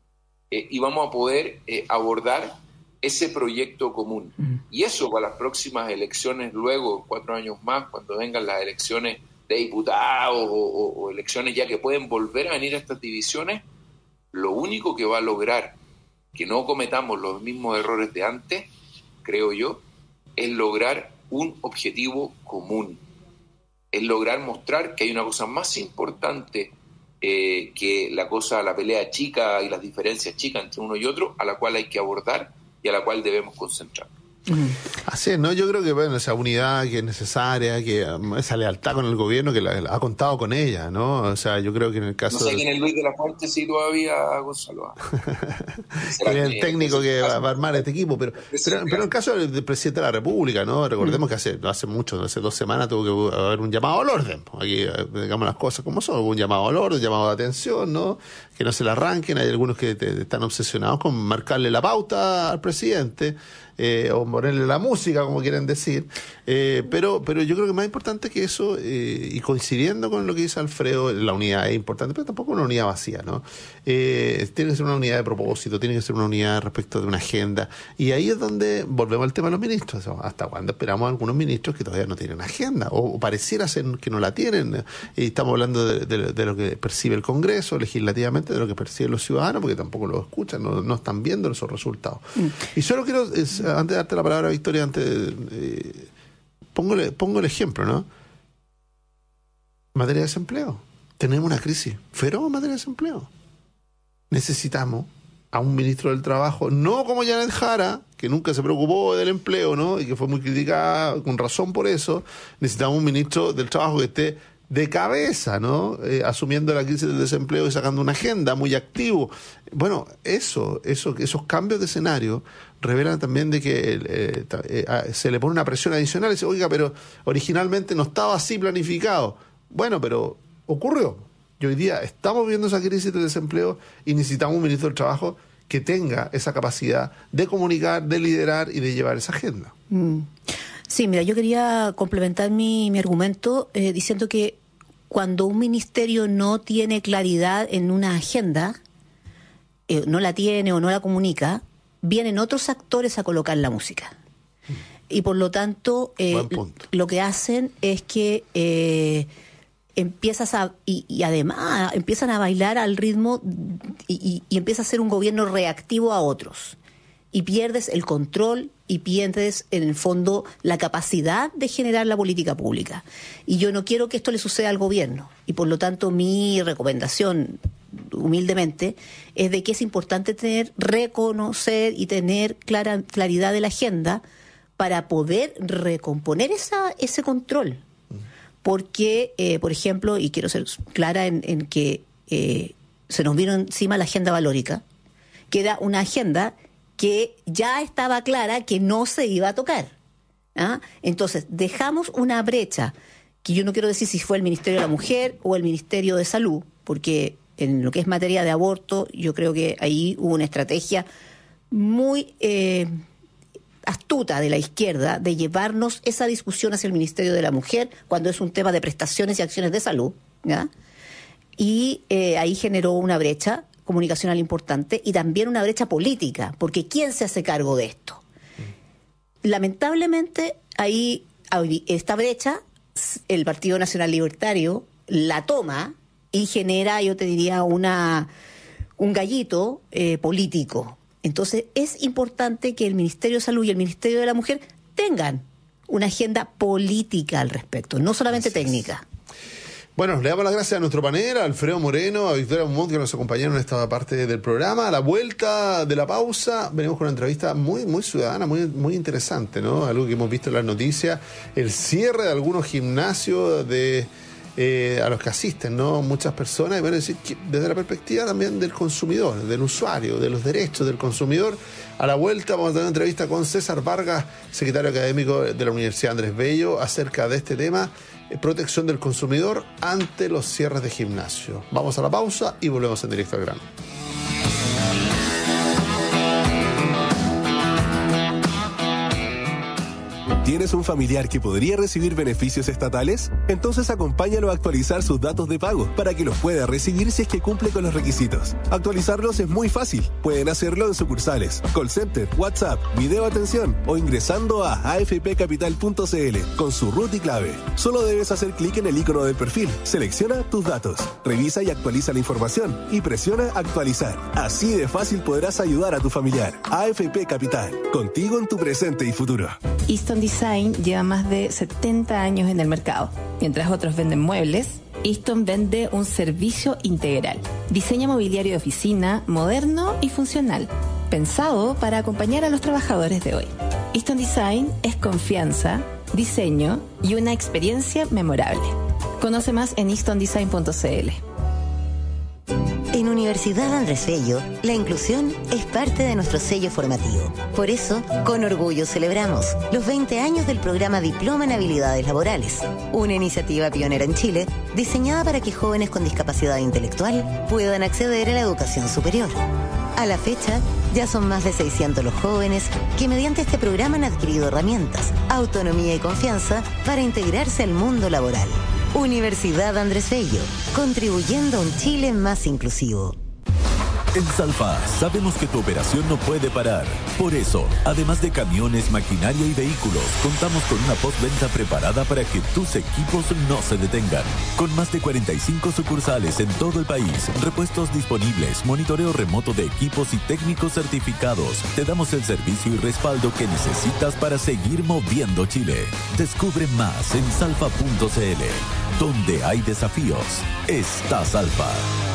eh, y vamos a poder eh, abordar ese proyecto común. Mm. Y eso para las próximas elecciones, luego, cuatro años más, cuando vengan las elecciones de diputados o, o, o elecciones ya que pueden volver a venir a estas divisiones, lo único que va a lograr que no cometamos los mismos errores de antes, creo yo, es lograr un objetivo común. Es lograr mostrar que hay una cosa más importante eh, que la cosa, la pelea chica y las diferencias chicas entre uno y otro, a la cual hay que abordar y a la cual debemos concentrar. Así es, ¿no? Yo creo que bueno, esa unidad que es necesaria, que um, esa lealtad con el gobierno, que la, la ha contado con ella, ¿no? O sea, yo creo que en el caso... No sé quién es Luis de la Fuente, sí todavía, Gonzalo. Quién es el técnico que va, va a armar este equipo, pero, pero, pero en el caso del, del presidente de la República, ¿no? Recordemos mm. que hace, hace mucho, hace dos semanas tuvo que haber un llamado al orden. Aquí, digamos las cosas como son, hubo un llamado al orden, un llamado de atención, ¿no? Que no se le arranquen. Hay algunos que te, están obsesionados con marcarle la pauta al presidente. Eh, o ponerle la música, como quieren decir, eh, pero pero yo creo que más importante que eso, eh, y coincidiendo con lo que dice Alfredo, la unidad es importante, pero tampoco una unidad vacía, ¿no? Eh, tiene que ser una unidad de propósito, tiene que ser una unidad respecto de una agenda, y ahí es donde volvemos al tema de los ministros. ¿Hasta cuándo esperamos a algunos ministros que todavía no tienen agenda, o, o pareciera ser que no la tienen? Y estamos hablando de, de, de lo que percibe el Congreso legislativamente, de lo que perciben los ciudadanos, porque tampoco lo escuchan, no, no están viendo esos resultados. Mm. Y solo quiero... Es, antes de darte la palabra, Victoria, antes eh, pongo, pongo el ejemplo, ¿no? Materia de desempleo. Tenemos una crisis feroz en materia de desempleo. Necesitamos a un ministro del Trabajo, no como Janet Jara, que nunca se preocupó del empleo, ¿no? Y que fue muy criticada con razón por eso. Necesitamos un ministro del Trabajo que esté de cabeza, ¿no? Eh, asumiendo la crisis del desempleo y sacando una agenda, muy activo. Bueno, eso, eso, esos cambios de escenario revelan también de que eh, eh, se le pone una presión adicional y dice, oiga, pero originalmente no estaba así planificado. Bueno, pero ocurrió. Y hoy día estamos viendo esa crisis del desempleo y necesitamos un ministro del Trabajo que tenga esa capacidad de comunicar, de liderar y de llevar esa agenda. Mm. Sí, mira, yo quería complementar mi, mi argumento eh, diciendo que cuando un ministerio no tiene claridad en una agenda, eh, no la tiene o no la comunica, vienen otros actores a colocar la música. Y por lo tanto, eh, lo que hacen es que eh, empiezas a, y, y además empiezan a bailar al ritmo y, y, y empieza a ser un gobierno reactivo a otros. Y pierdes el control y pierdes, en el fondo, la capacidad de generar la política pública. Y yo no quiero que esto le suceda al gobierno. Y por lo tanto, mi recomendación, humildemente, es de que es importante tener, reconocer y tener clara, claridad de la agenda para poder recomponer esa, ese control. Porque, eh, por ejemplo, y quiero ser clara en, en que eh, se nos vino encima la agenda valórica, que era una agenda que ya estaba clara que no se iba a tocar. ¿Ah? Entonces, dejamos una brecha, que yo no quiero decir si fue el Ministerio de la Mujer o el Ministerio de Salud, porque en lo que es materia de aborto, yo creo que ahí hubo una estrategia muy eh, astuta de la izquierda de llevarnos esa discusión hacia el Ministerio de la Mujer cuando es un tema de prestaciones y acciones de salud. ¿Ya? Y eh, ahí generó una brecha comunicacional importante y también una brecha política, porque ¿quién se hace cargo de esto? Mm. Lamentablemente, ahí esta brecha, el Partido Nacional Libertario la toma y genera, yo te diría, una un gallito eh, político. Entonces, es importante que el Ministerio de Salud y el Ministerio de la Mujer tengan una agenda política al respecto, no solamente Así técnica. Es. Bueno, le damos las gracias a nuestro panel, a Alfredo Moreno, a Victoria Beaumont, que nos acompañaron en esta parte del programa. A la vuelta de la pausa, venimos con una entrevista muy muy ciudadana, muy muy interesante, ¿no? Algo que hemos visto en las noticias, el cierre de algunos gimnasios de eh, a los que asisten, ¿no? Muchas personas, y bueno, decir que desde la perspectiva también del consumidor, del usuario, de los derechos del consumidor. A la vuelta vamos a tener una entrevista con César Vargas, secretario académico de la Universidad Andrés Bello, acerca de este tema, protección del consumidor ante los cierres de gimnasio. Vamos a la pausa y volvemos en directo al grano. ¿Tienes un familiar que podría recibir beneficios estatales? Entonces acompáñalo a actualizar sus datos de pago para que los pueda recibir si es que cumple con los requisitos. Actualizarlos es muy fácil. Pueden hacerlo en sucursales, call center, WhatsApp, video atención o ingresando a a f p capital punto c l con su root y clave. Solo debes hacer clic en el icono del perfil, selecciona tus datos, revisa y actualiza la información y presiona actualizar. Así de fácil podrás ayudar a tu familiar. A F P Capital, contigo en tu presente y futuro. Easton Design lleva más de setenta años en el mercado. Mientras otros venden muebles, Easton vende un servicio integral. Diseño mobiliario de oficina, moderno y funcional, pensado para acompañar a los trabajadores de hoy. Easton Design es confianza, diseño y una experiencia memorable. Conoce más en easton design punto c l. En Universidad Andrés Bello, la inclusión es parte de nuestro sello formativo. Por eso, con orgullo celebramos los veinte años del programa Diploma en Habilidades Laborales, una iniciativa pionera en Chile diseñada para que jóvenes con discapacidad intelectual puedan acceder a la educación superior. A la fecha, ya son más de seiscientos los jóvenes que mediante este programa han adquirido herramientas, autonomía y confianza para integrarse al mundo laboral. Universidad Andrés Bello, contribuyendo a un Chile más inclusivo. En Salfa sabemos que tu operación no puede parar. Por eso, además de camiones, maquinaria y vehículos, contamos con una postventa preparada para que tus equipos no se detengan. Con más de cuarenta y cinco sucursales en todo el país, repuestos disponibles, monitoreo remoto de equipos y técnicos certificados, te damos el servicio y respaldo que necesitas para seguir moviendo Chile. Descubre más en salfa punto c l. Donde hay desafíos, está Salfa.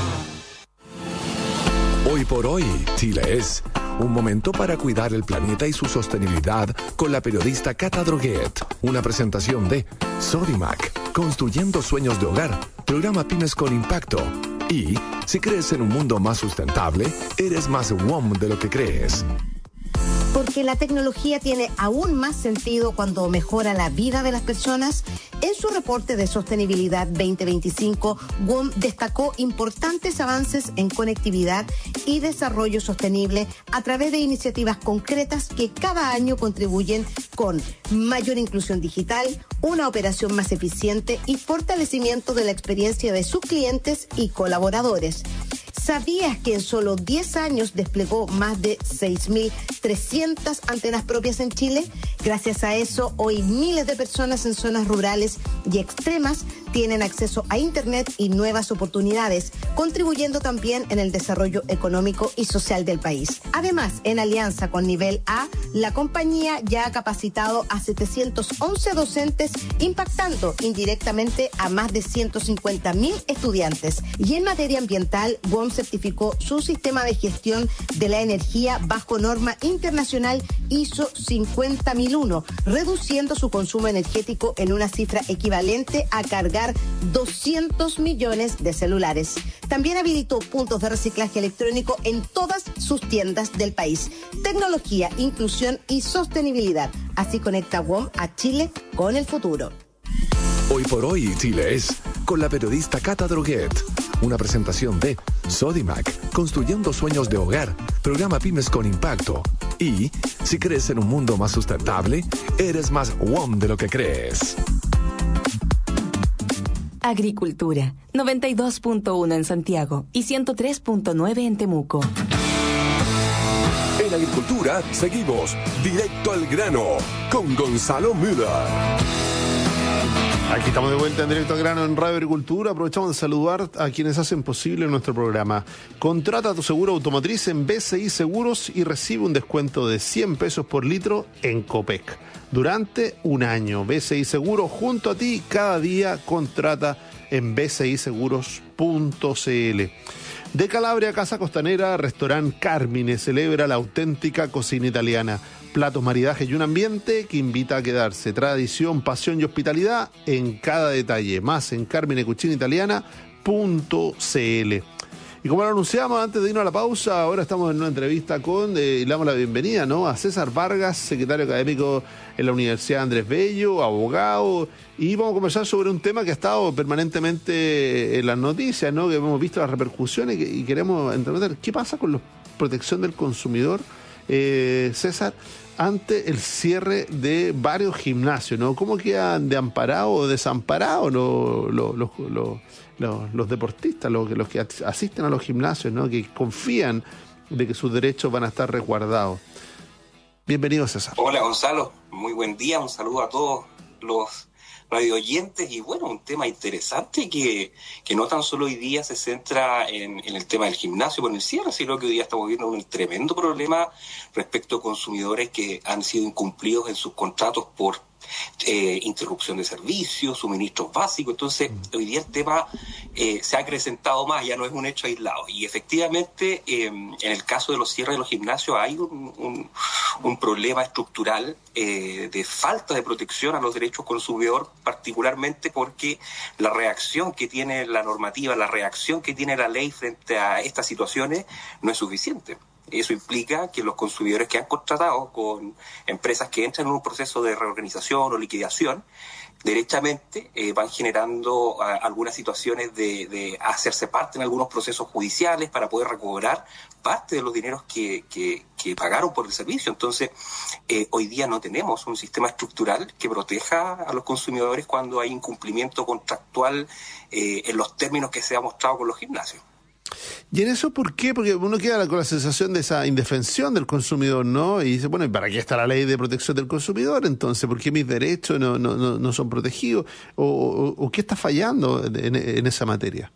Hoy por hoy, Chile es un momento para cuidar el planeta y su sostenibilidad con la periodista Cata Droguet. Una presentación de Sodimac, Construyendo Sueños de Hogar, programa Pymes con Impacto. Y si crees en un mundo más sustentable, eres más W O M de lo que crees. Porque la tecnología tiene aún más sentido cuando mejora la vida de las personas. En su reporte de sostenibilidad veinte veinticinco, W O M destacó importantes avances en conectividad y desarrollo sostenible a través de iniciativas concretas que cada año contribuyen con mayor inclusión digital, una operación más eficiente y fortalecimiento de la experiencia de sus clientes y colaboradores. ¿Sabías que en solo diez años desplegó más de seis mil trescientas antenas propias en Chile? Gracias a eso, hoy miles de personas en zonas rurales y extremas tienen acceso a Internet y nuevas oportunidades, contribuyendo también en el desarrollo económico y social del país. Además, en alianza con Nivel A, la compañía ya ha capacitado a setecientos once docentes, impactando indirectamente a más de ciento cincuenta mil estudiantes. Y en materia ambiental, W O M certificó su sistema de gestión de la energía bajo norma internacional I S O cincuenta mil uno, reduciendo su consumo energético en una cifra equivalente a cargar doscientos millones de celulares. También habilitó puntos de reciclaje electrónico en todas sus tiendas del país. Tecnología, inclusión y sostenibilidad. Así conecta W O M a Chile con el futuro. Hoy por hoy, Chile es con la periodista Cata Droguet. Una presentación de Sodimac, Construyendo Sueños de Hogar, programa Pymes con Impacto. Y si crees en un mundo más sustentable, eres más W O M de lo que crees. Agricultura, noventa y dos punto uno en Santiago y ciento tres punto nueve en Temuco. En Agricultura seguimos directo al grano con Gonzalo Müller. Aquí estamos de vuelta en Directo al Grano en Radio Agricultura. Aprovechamos de saludar a quienes hacen posible nuestro programa. Contrata tu seguro automotriz en B C I Seguros y recibe un descuento de cien pesos por litro en Copec. Durante un año, B C I Seguros junto a ti cada día. Contrata en b c i seguros punto c l. De Calabria, Casa Costanera, Restaurant Carmine celebra la auténtica cocina italiana. Platos, maridajes y un ambiente que invita a quedarse. Tradición, pasión y hospitalidad en cada detalle. Más en carmine cucina italiana punto c l. Y como lo anunciamos antes de irnos a la pausa, ahora estamos en una entrevista con, eh, le damos la bienvenida, ¿no?, a César Vargas, secretario académico en la Universidad Andrés Bello, abogado, y vamos a conversar sobre un tema que ha estado permanentemente en las noticias, ¿no?, que hemos visto las repercusiones y, y queremos entender qué pasa con la protección del consumidor, eh, César, ante el cierre de varios gimnasios, ¿no? ¿Cómo quedan de amparados o desamparados los, los, los, los, los, los deportistas, los, los que asisten a los gimnasios, ¿no?, que confían de que sus derechos van a estar resguardados? Bienvenido, César. Hola, Gonzalo. Muy buen día. Un saludo a todos los radio oyentes. Y bueno, un tema interesante que, que no tan solo hoy día se centra en, en el tema del gimnasio por el cierre, sino que hoy día estamos viendo un tremendo problema respecto a consumidores que han sido incumplidos en sus contratos por eh, interrupción de servicios, suministros básicos. Entonces, hoy día el tema eh, se ha acrecentado más, ya no es un hecho aislado. Y efectivamente, eh, en el caso de los cierres de los gimnasios hay un, un, un problema estructural eh, de falta de protección a los derechos consumidor, particularmente porque la reacción que tiene la normativa, la reacción que tiene la ley frente a estas situaciones no es suficiente. Eso implica que los consumidores que han contratado con empresas que entran en un proceso de reorganización o liquidación, derechamente eh, van generando a, algunas situaciones de, de hacerse parte en algunos procesos judiciales para poder recobrar parte de los dineros que, que, que pagaron por el servicio. Entonces, eh, hoy día no tenemos un sistema estructural que proteja a los consumidores cuando hay incumplimiento contractual eh, en los términos que se ha mostrado con los gimnasios. ¿Y en eso por qué? Porque uno queda con la sensación de esa indefensión del consumidor, ¿no? Y dice, bueno, ¿y para qué está la ley de protección del consumidor? Entonces, ¿por qué mis derechos no, no, no, no son protegidos? ¿O, o, o qué está fallando en, en esa materia?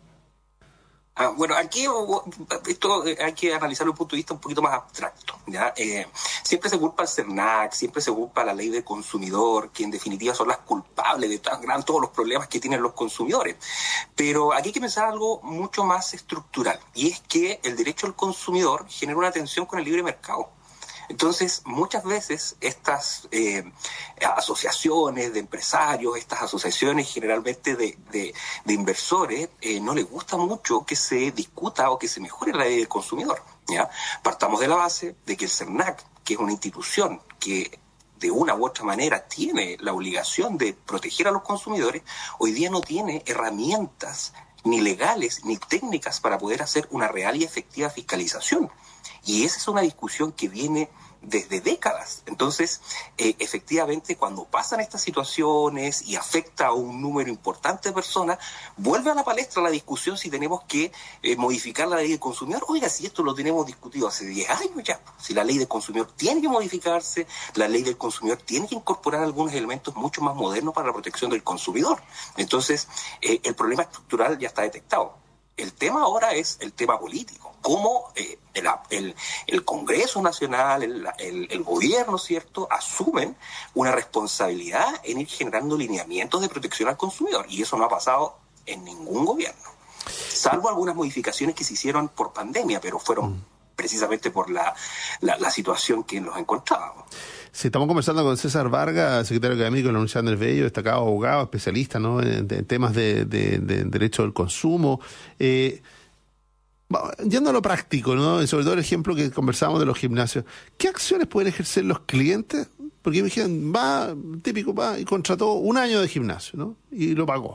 Ah, bueno, aquí esto hay que analizarlo desde un punto de vista un poquito más abstracto, ¿ya? Eh, siempre se culpa al CERNAC, siempre se culpa a la ley del consumidor, que en definitiva son las culpables de tan gran, todos los problemas que tienen los consumidores. Pero aquí hay que pensar algo mucho más estructural, y es que el derecho al consumidor genera una tensión con el libre mercado. Entonces, muchas veces estas eh, asociaciones de empresarios, estas asociaciones generalmente de, de, de inversores, eh, no les gusta mucho que se discuta o que se mejore la ley del consumidor, ¿ya? Partamos de la base de que el CERNAC, que es una institución que de una u otra manera tiene la obligación de proteger a los consumidores, hoy día no tiene herramientas ni legales ni técnicas para poder hacer una real y efectiva fiscalización. Y esa es una discusión que viene desde décadas. Entonces, eh, efectivamente, cuando pasan estas situaciones y afecta a un número importante de personas, vuelve a la palestra la discusión si tenemos que eh, modificar la ley del consumidor. Oiga, si esto lo tenemos discutido hace diez años ya, si la ley del consumidor tiene que modificarse, la ley del consumidor tiene que incorporar algunos elementos mucho más modernos para la protección del consumidor. Entonces, eh, el problema estructural ya está detectado. El tema ahora es el tema político. Cómo eh, el, el, el Congreso Nacional, el, el, el gobierno, ¿cierto?, asumen una responsabilidad en ir generando lineamientos de protección al consumidor. Y eso no ha pasado en ningún gobierno. Salvo algunas modificaciones que se hicieron por pandemia, pero fueron mm. precisamente por la, la, la situación que nos encontrábamos. Sí, estamos conversando con César Vargas, secretario académico de la Universidad Andrés Bello, destacado abogado, especialista, ¿no?, en, en temas de, de, de derecho del consumo. Eh, yendo a lo práctico, ¿no?, sobre todo el ejemplo que conversamos de los gimnasios, ¿qué acciones pueden ejercer los clientes? Porque me dijeron, va, típico, va y contrató un año de gimnasio, ¿no?, y lo pagó.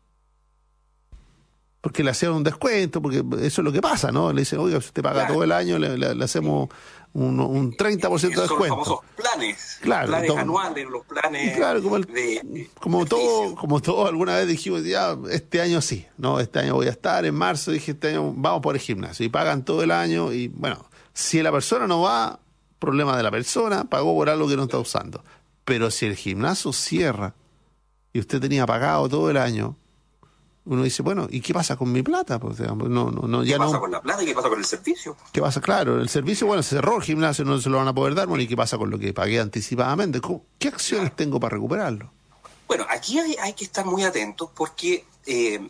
Porque le hacían un descuento, porque eso es lo que pasa, ¿no? Le dicen, oiga, si usted paga claro. todo el año, le, le, le hacemos un, un treinta por ciento de descuento. Son los famosos planes, claro, los planes todo, anuales, los planes claro, como, el, de... como todo, como todo, alguna vez dijimos, ya, este año sí, ¿no? Este año voy a estar, en marzo dije, este año vamos por el gimnasio, y pagan todo el año, y bueno, si la persona no va, problema de la persona, pagó por algo que no está usando. Pero si el gimnasio cierra, y usted tenía pagado todo el año, uno dice, bueno, ¿y qué pasa con mi plata? Pues, digamos, no, no, no, ya ¿Qué pasa no... con la plata y qué pasa con el servicio? ¿Qué pasa? Claro, el servicio, bueno, se cerró el gimnasio, no se lo van a poder dar, bueno, ¿y qué pasa con lo que pagué anticipadamente? ¿Qué acciones tengo para recuperarlo? Bueno, aquí hay, hay que estar muy atentos porque eh,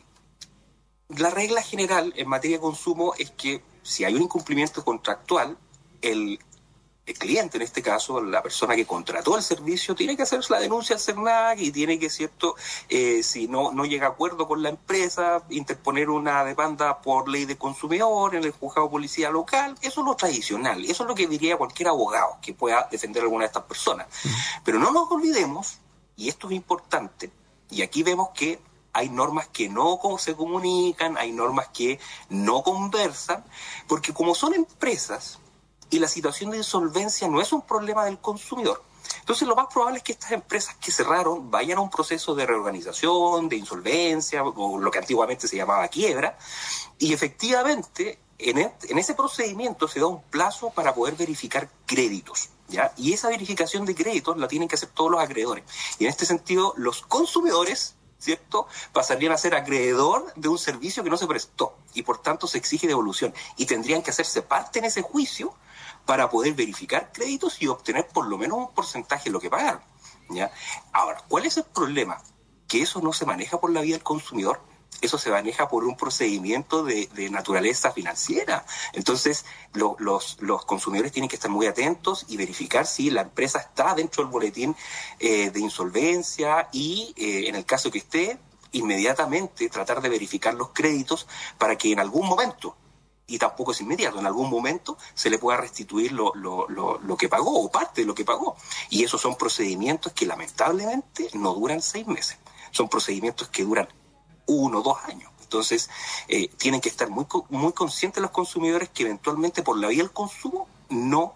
la regla general en materia de consumo es que si hay un incumplimiento contractual, el... el cliente, en este caso, la persona que contrató el servicio, tiene que hacer la denuncia al CERNAC y tiene que, cierto, eh, si no, no llega a acuerdo con la empresa, interponer una demanda por ley de consumidor en el juzgado de policía local. Eso es lo tradicional, eso es lo que diría cualquier abogado que pueda defender a alguna de estas personas. Uh-huh. Pero no nos olvidemos, y esto es importante, y aquí vemos que hay normas que no se comunican, hay normas que no conversan, porque como son empresas, y la situación de insolvencia no es un problema del consumidor. Entonces, lo más probable es que estas empresas que cerraron vayan a un proceso de reorganización, de insolvencia, o lo que antiguamente se llamaba quiebra, y efectivamente, en, el, en ese procedimiento se da un plazo para poder verificar créditos, ¿ya? Y esa verificación de créditos la tienen que hacer todos los acreedores. Y en este sentido, los consumidores, ¿cierto?, pasarían a ser acreedor de un servicio que no se prestó, y por tanto se exige devolución. Y tendrían que hacerse parte en ese juicio para poder verificar créditos y obtener por lo menos un porcentaje de lo que pagaron, ¿ya? Ahora, ¿cuál es el problema? Que eso no se maneja por la vía del consumidor, eso se maneja por un procedimiento de, de naturaleza financiera. Entonces, lo, los, los consumidores tienen que estar muy atentos y verificar si la empresa está dentro del boletín eh, de insolvencia y, eh, en el caso que esté, inmediatamente tratar de verificar los créditos para que en algún momento, y tampoco es inmediato, en algún momento se le pueda restituir lo, lo, lo, lo que pagó o parte de lo que pagó. Y esos son procedimientos que lamentablemente no duran seis meses. Son procedimientos que duran uno o dos años. Entonces, eh, tienen que estar muy, muy conscientes los consumidores que eventualmente por la vía del consumo no,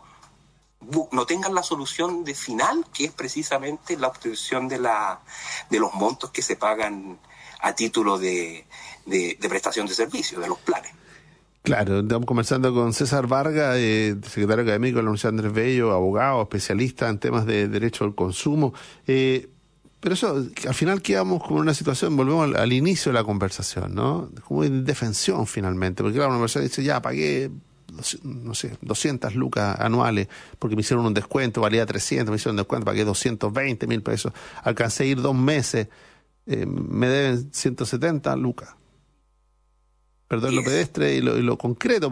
no tengan la solución de final, que es precisamente la obtención de, la, de los montos que se pagan a título de, de, de prestación de servicios, de los planes. Claro, estamos conversando con César Vargas, eh, secretario académico de la Universidad Andrés Bello, abogado, especialista en temas de derecho al consumo. Eh, pero eso, al final quedamos con una situación, volvemos al, al inicio de la conversación, ¿no? Como de indefensión finalmente, porque claro, una persona dice, ya, pagué, no sé, doscientas lucas anuales, porque me hicieron un descuento, valía trescientos, me hicieron un descuento, pagué doscientos veinte mil pesos, alcancé a ir dos meses, eh, me deben ciento setenta lucas. Perdón, lo pedestre y lo, y lo concreto, pero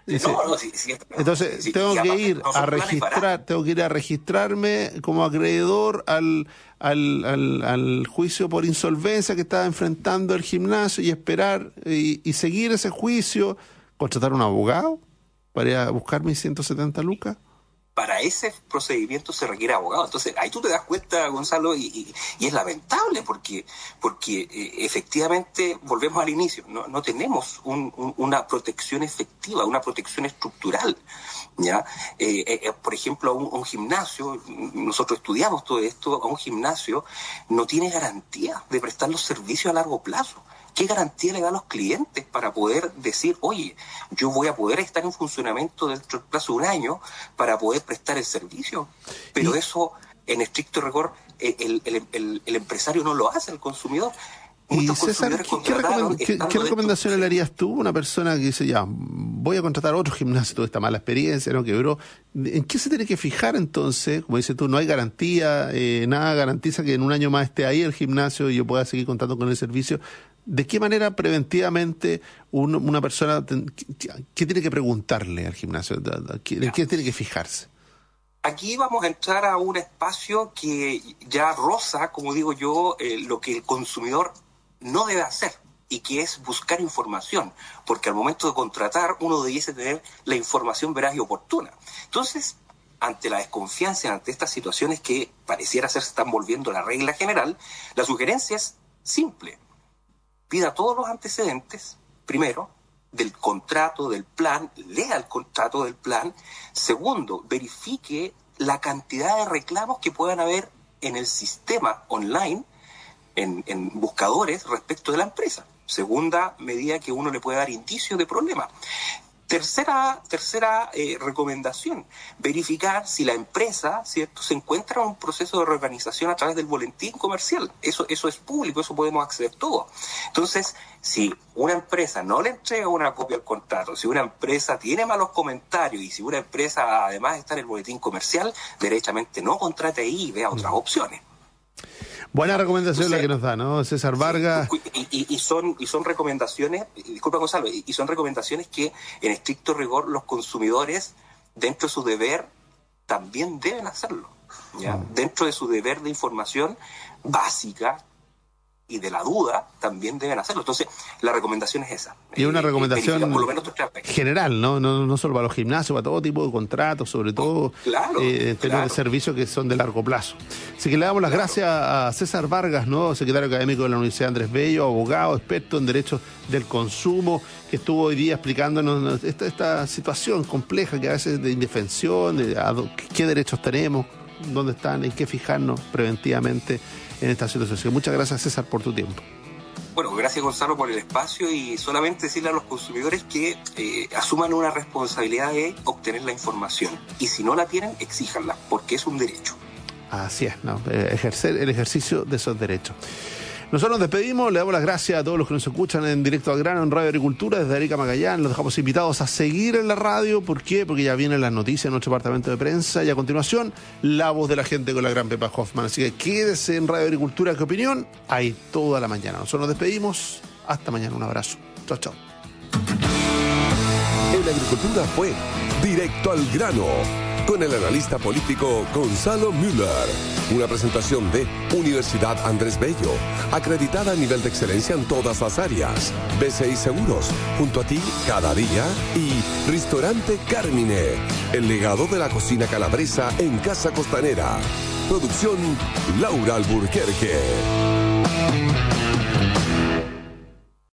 Dice, no, no, sí, sí, entonces sí, tengo sí, que aparte, ir no son a planes registrar, baratos. tengo que ir a registrarme como acreedor al, al, al, al juicio por insolvencia que estaba enfrentando el gimnasio y esperar y, y seguir ese juicio, contratar un abogado para ir a buscar mis ciento setenta lucas. Para ese procedimiento se requiere abogado. Entonces, ahí tú te das cuenta, Gonzalo, y, y, y es lamentable porque, porque eh, efectivamente, volvemos al inicio, no, no tenemos un, un, una protección efectiva, una protección estructural. ¿Ya? Eh, eh, por ejemplo, a un, a un gimnasio, nosotros estudiamos todo esto, a un gimnasio no tiene garantía de prestar los servicios a largo plazo. ¿Qué garantía le da a los clientes para poder decir, oye, yo voy a poder estar en funcionamiento dentro del plazo de un año para poder prestar el servicio? Pero eso, en estricto rigor, el, el, el, el empresario no lo hace, el consumidor. Y César, ¿qué, qué, recomend ¿qué, ¿qué recomendaciones le harías tú a una persona que dice, ya, voy a contratar otro gimnasio, toda esta mala experiencia, no quebró? ¿En qué se tiene que fijar entonces? Como dices tú, no hay garantía, eh, nada garantiza que en un año más esté ahí el gimnasio y yo pueda seguir contando con el servicio. ¿De qué manera preventivamente uno, una persona, qué, qué tiene que preguntarle al gimnasio? ¿En qué tiene que fijarse? Aquí vamos a entrar a un espacio que ya roza, como digo yo, eh, lo que el consumidor no debe hacer, y que es buscar información, porque al momento de contratar uno debiese tener la información veraz y oportuna. Entonces, ante la desconfianza, ante estas situaciones que pareciera ser se están volviendo la regla general, la sugerencia es simple. Pida todos los antecedentes, primero, del contrato, del plan, lea el contrato del plan. Segundo, verifique la cantidad de reclamos que puedan haber en el sistema online, en, en buscadores respecto de la empresa. Segunda medida que uno le puede dar indicios de problema. Tercera, tercera eh, recomendación, verificar si la empresa, ¿cierto?, se encuentra en un proceso de reorganización a través del boletín comercial. Eso, eso es público, eso podemos acceder todo. Entonces, si una empresa no le entrega una copia del contrato, si una empresa tiene malos comentarios y si una empresa además está en el boletín comercial, derechamente no contrate ahí y vea otras opciones. Buena recomendación, o sea, la que nos da, ¿no? César Vargas. Y, y, y, son, y son recomendaciones, disculpa Gonzalo, y, y son recomendaciones que en estricto rigor los consumidores, dentro de su deber, también deben hacerlo. ¿Ya? Mm. Dentro de su deber de información básica y de la duda, también deben hacerlo. Entonces, la recomendación es esa. Y una recomendación eh, por lo menos general, ¿no? ¿no? No solo para los gimnasios, para todo tipo de contratos, sobre todo claro, eh, en términos claro. de servicios que son de largo plazo. Así que le damos las claro. gracias a César Vargas, ¿no? Secretario académico de la Universidad Andrés Bello, abogado, experto en derechos del consumo, que estuvo hoy día explicándonos esta, esta situación compleja que a veces de indefensión, de a, qué derechos tenemos, dónde están, en qué fijarnos preventivamente en esta situación. Muchas gracias, César, por tu tiempo. Bueno, gracias, Gonzalo, por el espacio, y solamente decirle a los consumidores que eh, asuman una responsabilidad de obtener la información, y si no la tienen, exíjanla, porque es un derecho. Así es, ¿no? Ejercer el ejercicio de esos derechos. Nosotros nos despedimos, le damos las gracias a todos los que nos escuchan en Directo al Grano en Radio Agricultura desde Arica Magallanes. Los dejamos invitados a seguir en la radio. ¿Por qué? Porque ya vienen las noticias en nuestro departamento de prensa y a continuación la voz de la gente con la gran Pepa Hoffman. Así que quédese en Radio Agricultura. ¿Qué opinión? Hay toda la mañana. Nosotros nos despedimos. Hasta mañana. Un abrazo. Chao, chao. En Agricultura fue Directo al Grano con el analista político Gonzalo Müller. Una presentación de Universidad Andrés Bello, acreditada a nivel de excelencia en todas las áreas. B C I Seguros, junto a ti cada día. Y Restaurante Carmine, el legado de la cocina calabresa en Casa Costanera. Producción Laura Alburquerque.